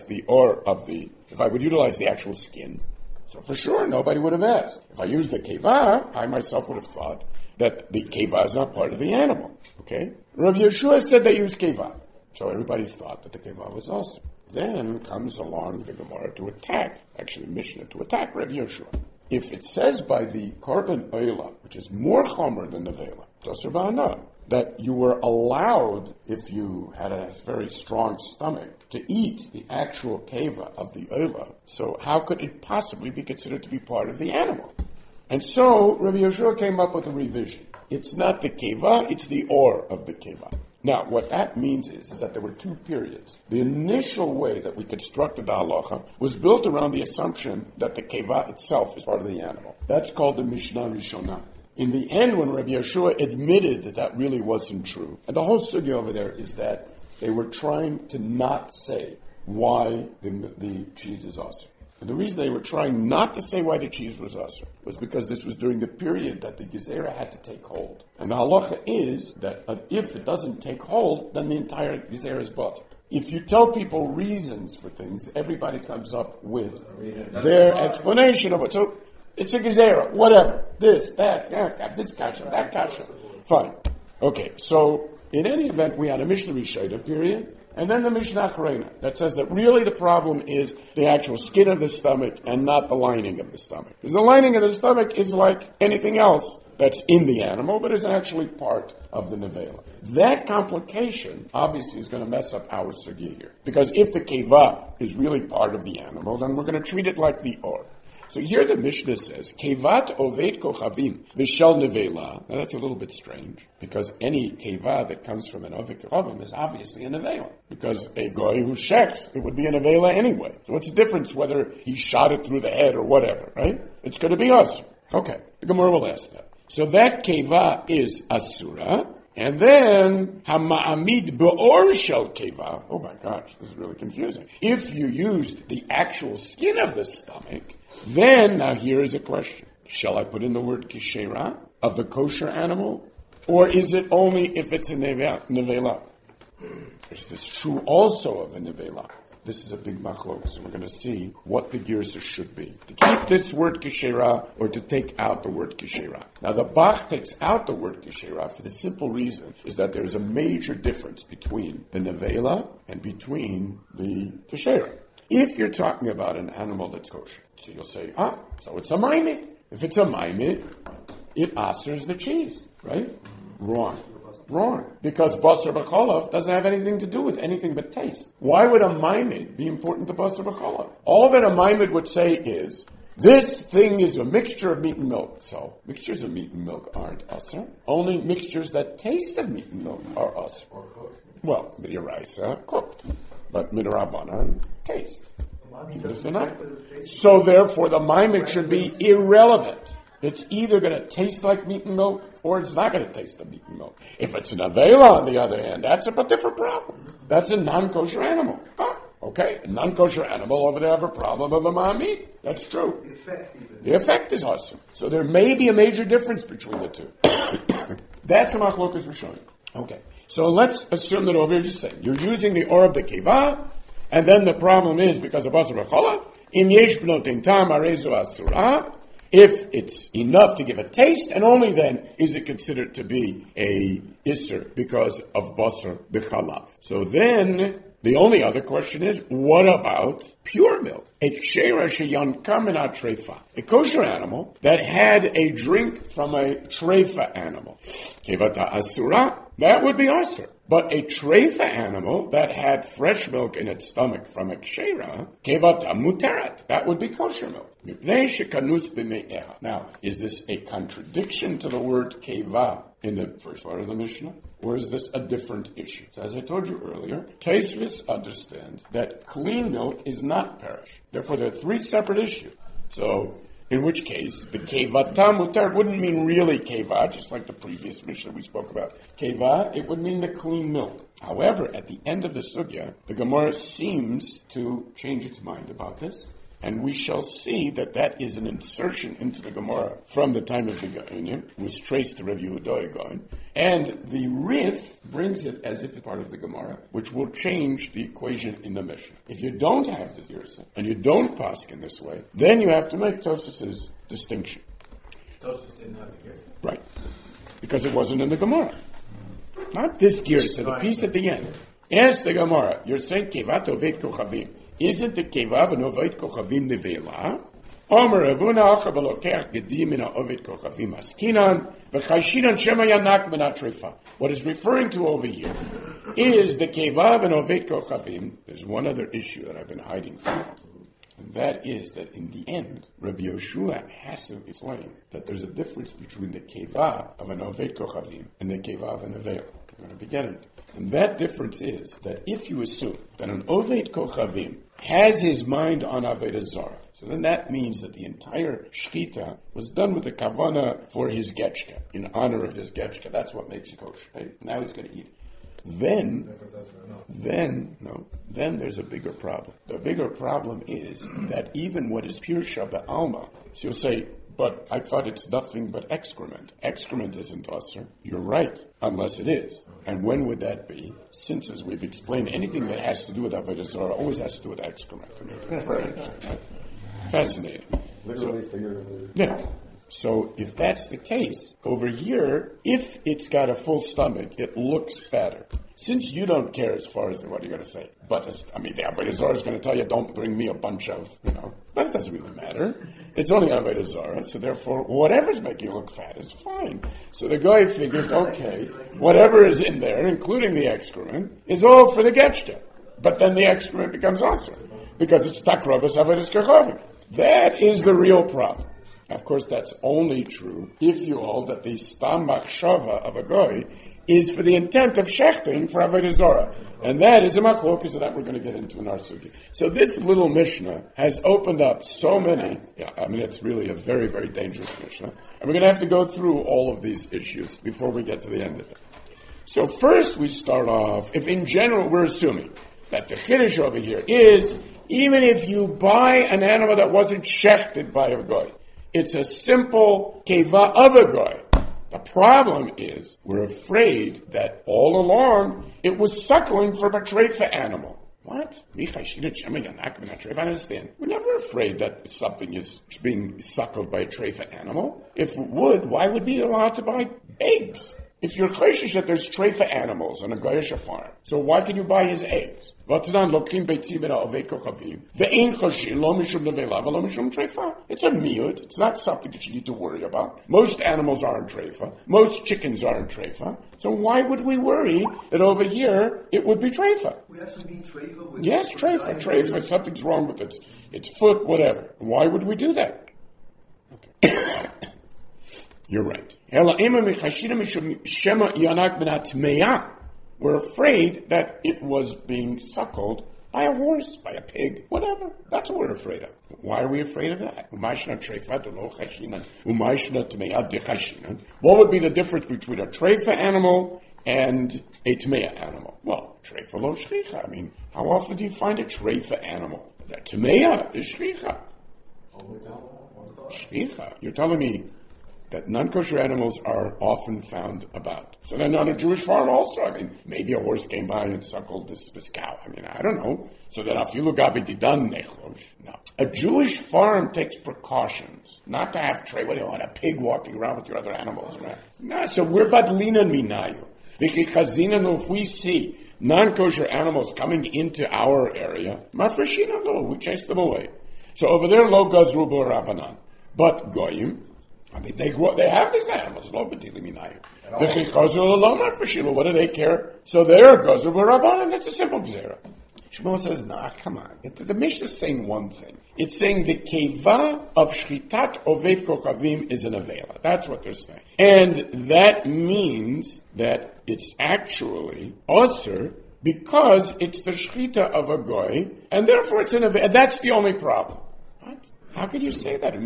if I would utilize the actual skin, so for sure nobody would have asked. If I used the keva, I myself would have thought that the keva is not part of the animal. Okay? Rabbi Yeshua said they use keva. So everybody thought that the keva was awesome. Then comes along the Gemara to attack, actually Mishnah, to attack Rabbi Yeshua. If it says by the korban oila, which is more chomer than the vela, Dasar ba'ana, that you were allowed, if you had a very strong stomach, to eat the actual keva of the oila, so how could it possibly be considered to be part of the animal? And so Rabbi Yeshua came up with a revision. It's not the keva, it's the or of the keva. Now, what that means is that there were two periods. The initial way that we constructed the halacha was built around the assumption that the keva itself is part of the animal. That's called the Mishnah Rishonah. In the end, when Rabbi Yeshua admitted that that really wasn't true, and the whole sugya over there is that they were trying to not say why the cheese is awesome. And the reason they were trying not to say why the cheese was usher was because this was during the period that the gezerah had to take hold. And the halacha is that if it doesn't take hold, then the entire gezerah is batel. If you tell people reasons for things, everybody comes up with their explanation of it. So it's a gezerah, whatever. This, that, this kasha, that kasha. Fine. Okay, so in any event, we had a Mishnah Rishayda period, and then the Mishnah Acharena that says that really the problem is the actual skin of the stomach and not the lining of the stomach. Because the lining of the stomach is like anything else that's in the animal, but is actually part of the nevela. That complication obviously is going to mess up our sugya here. Because if the keva is really part of the animal, then we're going to treat it like the or. So here the Mishnah says, Kevat ovet kochavim v'shel nevela. Now that's a little bit strange, because any keva that comes from an ovet kochavim is obviously a nevela. Because a goy who shechs, it would be a nevela anyway. So what's the difference whether he shot it through the head or whatever, right? It's going to be us. Okay, the Gemara will ask that. So that keva is asura, and then hama'amid be'or shel keva. Oh my gosh, this is really confusing. If you used the actual skin of the stomach, then, now here is a question. Shall I put in the word kishera of the kosher animal? Or is it only if it's a nevela? Is this true also of a nevela? this is a big machlokes, and we're going to see what the girsa should be. To keep this word keshera or to take out the word keshera. Now the Bach takes out the word keshera for the simple reason is that there's a major difference between the nevela and between the keshera. If you're talking about an animal that's kosher, so you'll say, so it's a maimid. If it's a maimid, it asers the cheese, right? Wrong. Because basar b'cholav doesn't have anything to do with anything but taste. Why would a maimid be important to basar b'cholav? All that a maimid would say is, this thing is a mixture of meat and milk. So, mixtures of meat and milk aren't asr. Only mixtures that taste of meat and milk are asr. Well, midiraisa, cooked. But midrabanan, taste. Even if they're not. So therefore, the maimid should be irrelevant. It's either going to taste like meat and milk, or it's not going to taste like meat and milk. If it's an avela, on the other hand, that's a different problem. That's a non-kosher animal. Okay, a non-kosher animal over there have a problem of a ma'amid. That's true. The effect is awesome. So there may be a major difference between the two. That's what machlokas we're showing. Okay, so let's assume that over here, just saying, you're using the or of the kiva, and then the problem is, because of basar b'cholav, im yesh b'notin tam arezu asura, if it's enough to give a taste, and only then is it considered to be a isser because of basar b'chalav. So then, the only other question is, what about pure milk? A kshera sheyankar min treifa. A kosher animal that had a drink from a treifa animal. Kevata asura, that would be asur. But a treifa animal that had fresh milk in its stomach from a kshera, kevata muteret, that would be kosher milk. Now, is this a contradiction to the word keva in the first part of the Mishnah? Or is this a different issue? So as I told you earlier, Tosfos understands that clean milk is not perish. Therefore, there are three separate issues. So, in which case, the keva mutar wouldn't mean really keva, just like the previous Mishnah we spoke about. Keva, it would mean the clean milk. However, at the end of the sugya, the Gemara seems to change its mind about this. And we shall see that that is an insertion into the Gemara from the time of the Gaonim, was traced to Rav Yehuda Gaon, and the Rif brings it as if it's part of the Gemara, which will change the equation in the Mishnah. If you don't have this Yersa, and you don't pasuk in this way, then you have to make Tosfos' distinction. Tosfos didn't have the Yersa. Right. Because it wasn't in the Gemara. Not this Yersa, the piece at the end. Ask the Gemara, you're saying Kevat Oved Kochavim. Isn't the keva v'novait kochavim nevela? Omer Ravuna acha v'lokech gedim min ha'ovet kochavim askinan v'chayshinan shema yanak min ha'treifa. What is referring to over here is the keva v'novet kochavim. There's one other issue that I've been hiding from you. And that is that in the end, Rabbi Yoshua has to explain that there's a difference between the keva of an ovet kochavim and the keva of an avela. We're going to be getting it. And that difference is that if you assume that an ovet kochavim has his mind on Avodah Zarah, so then that means that the entire shchita was done with a kavana for his getchka, in honor of his getchka. That's what makes it kosher. Right? Now he's going to eat it. Then there's a bigger problem. The bigger problem is that even what is pure Shabbat Alma, so you'll say, but I thought it's nothing but excrement. Excrement isn't asr. You're right, unless it is. And when would that be? Since, as we've explained, anything that has to do with Avodah Zarah always has to do with excrement. Fascinating. Literally, figuratively. Yeah. So if that's the case, over here, if it's got a full stomach, it looks fatter. Since you don't care as far as what you're going to say, but the Avodah Zarah is going to tell you, don't bring me a bunch of, but it doesn't really matter. It's only Avodah Zarah, so therefore, whatever's making you look fat is fine. So the guy figures, okay, whatever is in there, including the excrement, is all for the getchka. But then the excrement becomes awesome, because it's takrovas Avodas Kochavim. That is the real problem. Of course, that's only true if you hold that the stam machshava of a goy is for the intent of shechting for Avodah Zarah. And that is a machlokas that we're going to get into in our sugi. So this little Mishnah has opened up so many, it's really a very, very dangerous Mishnah. And we're going to have to go through all of these issues before we get to the end of it. So first we start off, if in general we're assuming that the chiddush over here is, even if you buy an animal that wasn't shechted by a goy, it's a simple keva of a goy. The problem is, we're afraid that all along, it was suckling from a treifa animal. What? I don't understand. We're never afraid that something is being suckled by a treifa animal. If it would, why would we be allowed to buy eggs? If you're choshish that there's treifa animals on a goyish farm, so why can you buy his eggs? It's a miut. It's not something that you need to worry about. Most animals aren't treifa. Most chickens aren't treifa. So why would we worry that over here it would be treifa? We actually mean treifa with... Yes, treifa. Something's wrong with its foot, whatever. Why would we do that? Okay. You're right. We're afraid that it was being suckled by a horse, by a pig, whatever. That's what we're afraid of. Why are we afraid of that? What would be the difference between a treifa animal and a tmeya animal? Well, treifa lo shricha. I mean, how often do you find a treifa animal? A tmeya is shricha. Shricha. You're telling me that non-kosher animals are often found about. So then on a Jewish farm also, I mean, maybe a horse came by and suckled this cow. I mean, I don't know. So then afilu gabi didan nechlosh. No. A Jewish farm takes precautions not to have what do you want, a pig walking around with your other animals. Right? No, so we're badlinan minayu. If we see non-kosher animals coming into our area, mafreshina lo, we chase them away. So over there, lo gazru bo rabbanan. But goyim, I mean, they have these animals. What do they care? So they're Gazur B'Rabbanan. That's a simple Gzera. Shmuel says, nah, come on. The Mishnah is saying one thing. It's saying the Keva of Shchitat Oved Kochavim is an Avela. That's what they're saying. And that means that it's actually Osir because it's the Shchita of a Goy, and therefore it's an Avela. That's the only problem. What? How could you say that?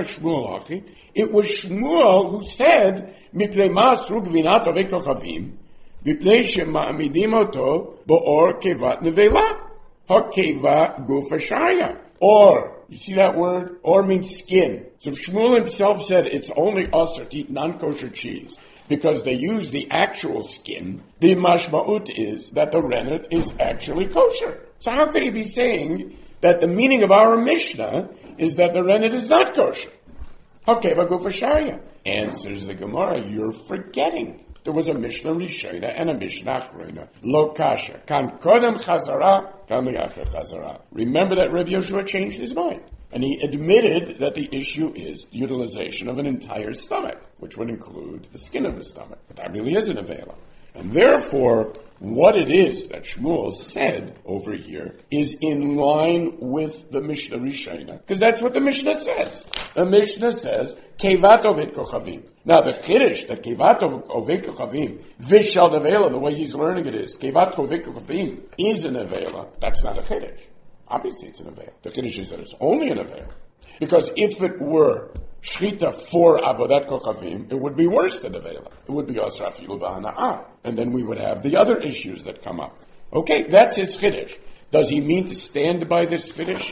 It was Shmuel who said, "Mipnei ma'asru gvinat oved kochavim, mipnei shema'amidim oto bo'or kevat nevela, ha'keva guf hashaya." Or, you see that word? Or means skin. So Shmuel himself said it's only usher to eat non-kosher cheese because they use the actual skin. The mashma'ut is that the rennet is actually kosher. So how could he be saying that the meaning of our Mishnah is that the rennet is not kosher? Okay, but go for Sharia. Answers the Gemara, you're forgetting. There was a Mishnah Rishona and a Mishnah Achrona. Lo kasha. Kan kodem chazara, kan li'acher chazara. Remember that Rabbi Yoshua changed his mind. And he admitted that the issue is the utilization of an entire stomach, which would include the skin of the stomach. But that really isn't available. And therefore, what it is that Shmuel said over here is in line with the Mishnah Rishona. Because that's what the Mishnah says. The Mishnah says, Kevat Oved Kochavim. Now the Chiddush, that Kevat Oved Kochavim, Vishal Nevela, the way he's learning it is, Kevat Oved Kochavim is an Nevela. That's not a Chiddush. Obviously it's an Nevela. The Chiddush is that it's only an Nevela. Because if it were Shchita for Avodat Kochavim, it would be worse than Avela. It would be Asra Filu B'Hana'ah. And then we would have the other issues that come up. Okay, that's his Chiddush. Does he mean to stand by this Chiddush?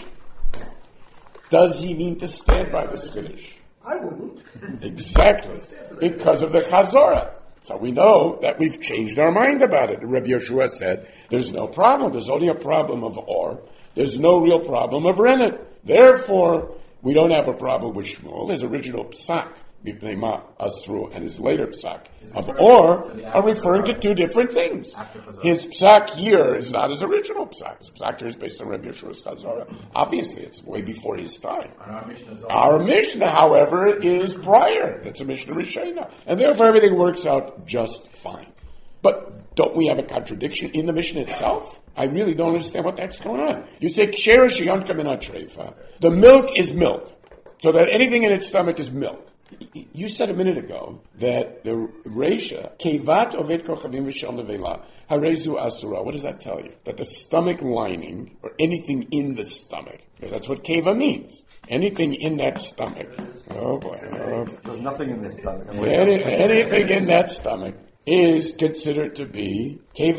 Does he mean to stand by this Chiddush? I wouldn't. Exactly. Because of the Chazorah. So we know that we've changed our mind about it. Rabbi Yeshua said, there's no problem. There's only a problem of Or. There's no real problem of Rennet. Therefore, we don't have a problem with Shmuel. His original psak, Mipnei Ma Asru, and his later psak of Or are referring to two different things. His psak here is not his original psak. His psak here is based on Rabbi Yeshua's Chazorah. Obviously, it's way before his time. Our Mishnah, however, is prior. It's a Mishnah Rishona. And therefore, everything works out just fine. But don't we have a contradiction in the Mishnah itself? I really don't understand what that's going on. You say, Ksher Sheyonka Min HaTreifa. The milk is milk. So that anything in its stomach is milk. You said a minute ago that the Reisha, Kevat Oved Kochavim V'Shel Nevela, Harezu Asura. What does that tell you? That the stomach lining, or anything in the stomach, because that's what Keva means. Anything in that stomach. Oh boy. There's nothing in this stomach. Anything in that stomach is considered to be Keva.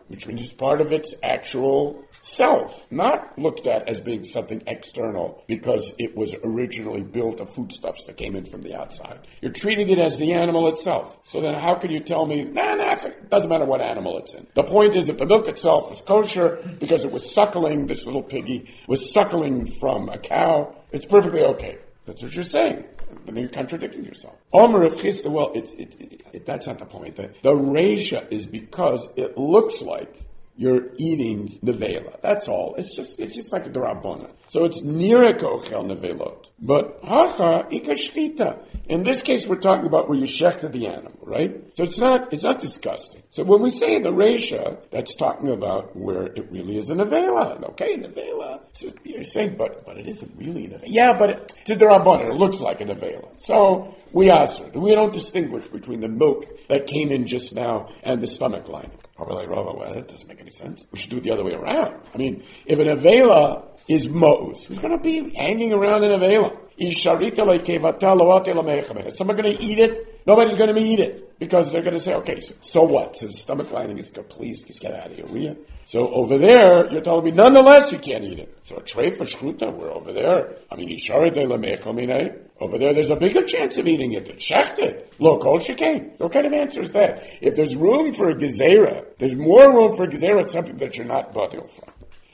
which means it's part of its actual self, not looked at as being something external because it was originally built of foodstuffs that came in from the outside. You're treating it as the animal itself. So then how can you tell me, it doesn't matter what animal it's in. The point is, if the milk itself was kosher because it was suckling, this little piggy was suckling from a cow, it's perfectly okay. That's what you're saying. Then you're contradicting yourself. Omer of Chista, well, that's not the point. The reisha is because it looks like you're eating nevela. That's all. It's just like a derabana. So it's nira kochel nevelot. But hacha ikashchita. In this case, we're talking about where you shechted the animal, right? So it's not disgusting. So when we say the reisha, that's talking about where it really is a nevela. Okay, nevela. So you're saying, but it isn't really a nevela. Yeah, but it's a derabana. It looks like a nevela. So we answer. We don't distinguish between the milk that came in just now and the stomach lining. Well, that doesn't make any sense. We should do it the other way around. I mean, if an avela is Mos, who's going to be hanging around in avela? Is someone going to eat it? Nobody's going to eat it. Because they're going to say, okay, so what? So the stomach lining is, please, just get out of here, will you? So over there, you're telling me, nonetheless, you can't eat it. So a tray for shchuta, we're over there. I mean, over there, there's a bigger chance of eating it. It's shechted. Look, all shekain. What kind of answer is that? If there's room for a gezerah, there's more room for a gezerah, it's something that you're not badil from.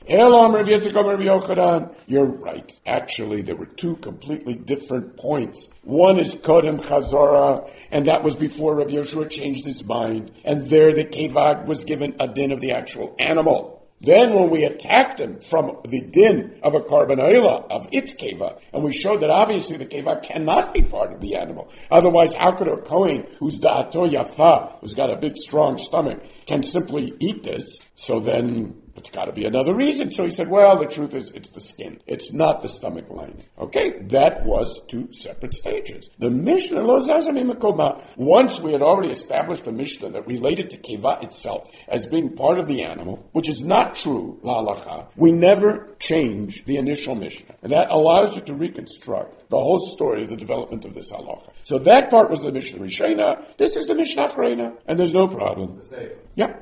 You're right. Actually, there were two completely different points. One is Kodem Chazara, and that was before Rabbi Yoshua changed his mind. And there the kevah was given a din of the actual animal. Then when we attacked him from the din of a korban oila, of its keva, and we showed that obviously the keva cannot be part of the animal. Otherwise, how could a kohen who's da'ato yafa, who's got a big strong stomach, can simply eat this? So then it's got to be another reason. So he said, well, the truth is it's the skin. It's not the stomach lining. Okay, that was two separate stages. The Mishnah, once we had already established the Mishnah that related to keva itself as being part of the animal, which is not true, la halacha, we never change the initial Mishnah. And that allows you to reconstruct the whole story of the development of this halacha. So that part was the Mishnah Rishena. This is the Mishnah Achrona, and there's no problem. Yeah.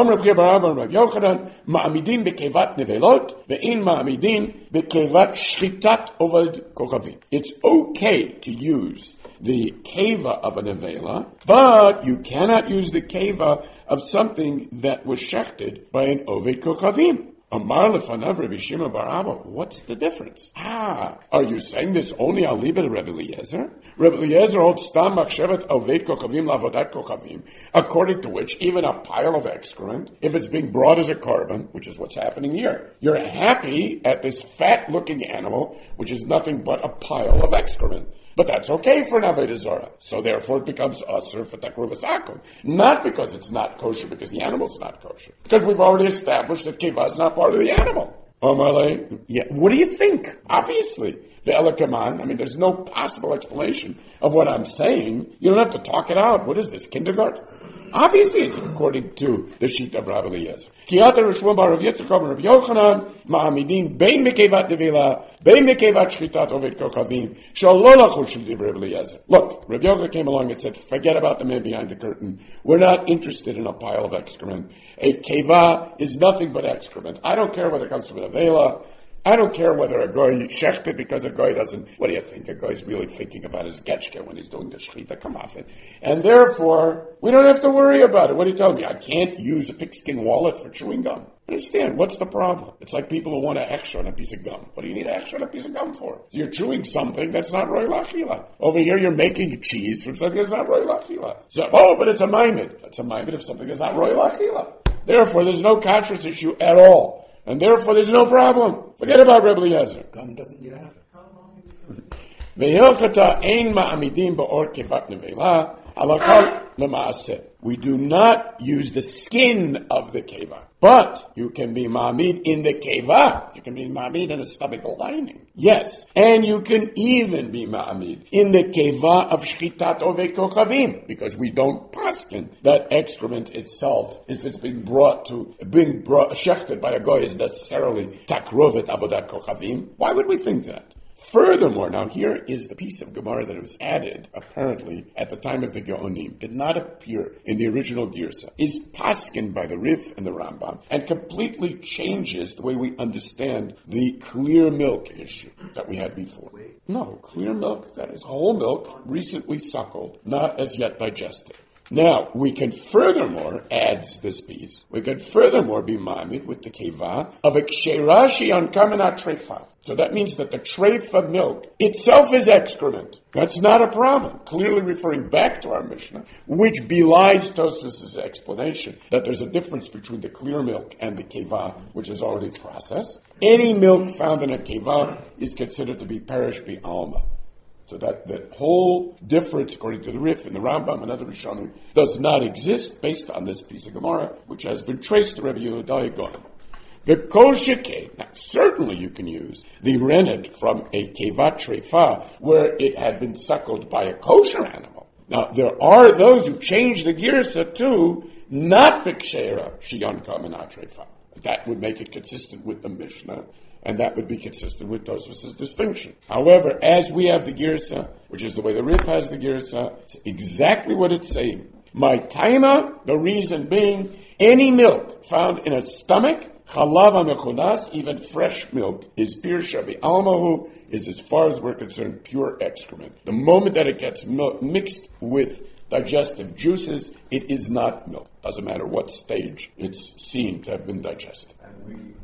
Ma'amidin bekevat nevelot, ve'in ma'amidin bekevat shchitat oved kochavim. It's okay to use the keva of a nevela, but you cannot use the keva of something that was shechted by an oved kochavim. Amar lefanav Rabbi Shimon bar Abba. What's the difference? Are you saying this only al libe Rabbi Eliezer? Rabbi Eliezer holds stam machshevet oved kochavim lavodat kochavim, according to which even a pile of excrement, if it's being brought as a korban, which is what's happening here, you're happy at this fat-looking animal, which is nothing but a pile of excrement. But that's okay for an Avodah Zarah. So therefore it becomes asur for takruvas akum. Not because it's not kosher, because the animal's not kosher. Because we've already established that keva is not part of the animal. Yeah. What do you think? Obviously. The elakaman, there's no possible explanation of what I'm saying. You don't have to talk it out. What is this, kindergarten? Obviously, it's according to the sheet of Rabbi Eliezer. Kiyata Rishwam bar Rav Yitzchak Rav Yochanan ma'amidin bein mekevat nevela bein mekevat shchitat oved kochavim shelo lachushim divrei Rabbi Eliezer. Look, Rav Yochanan came along and said, forget about the man behind the curtain. We're not interested in a pile of excrement. A keva is nothing but excrement. I don't care whether it comes from an avela. I don't care whether a guy shechted because a guy doesn't. What do you think? A guy's really thinking about his getchke when he's doing the shechita. Come off it. And therefore, we don't have to worry about it. What are you telling me? I can't use a pigskin wallet for chewing gum. Understand? What's the problem? It's like people who want an extra on a piece of gum. What do you need an extra on a piece of gum for? So you're chewing something that's not roy lachila. Over here, you're making cheese from something that's not roy lachila. So, but it's a maimed. It's a maimed if something is not roy lachila. Therefore, there's no conscious issue at all. And therefore, there's no problem. Forget about Rebbe Eliezer. Gum doesn't get out. We do not use the skin of the keva, but you can be ma'amid in the keva. You can be ma'amid in the stomach lining. Yes, and you can even be ma'amid in the keva of shchitat oved kochavim, because we don't paskin that excrement itself, if it's being shechted by a goy, is necessarily takrovet avodat kochavim. Why would we think that? Furthermore, now here is the piece of Gemara that was added, apparently, at the time of the Gaonim, did not appear in the original Girsa, is paskin by the Rif and the Rambam, and completely changes the way we understand the clear milk issue that we had before. No, clear milk, that is whole milk, recently suckled, not as yet digested. Now, we can furthermore, adds this piece, we can furthermore be ma'amid with the keva of a ksherashi on kamenat treifa. So that means that the treifa milk itself is excrement. That's not a problem. Clearly referring back to our Mishnah, which belies Tosfos' explanation that there's a difference between the clear milk and the keva, which is already processed. Any milk found in a keva is considered to be perish bi alma. So that whole difference, according to the Rif and the Rambam and other Rishonim, does not exist based on this piece of Gemara, which has been traced to Rabbi Yehuda Gaon. The kol shekeh, now certainly you can use the rennet from a kevat treifa where it had been suckled by a kosher animal. Now there are those who change the girsa to not b'kshera shion kamenat treifa. That would make it consistent with the Mishnah. And that would be consistent with Tosfos' distinction. However, as we have the Girsa, which is the way the Rif has the Girsa, it's exactly what it's saying. My taima, the reason being, any milk found in a stomach, chalav mechunas, even fresh milk, is pirsha bi'almahu, is as far as we're concerned, pure excrement. The moment that it gets mixed with digestive juices, it is not milk. Doesn't matter what stage it's seen to have been digested. And we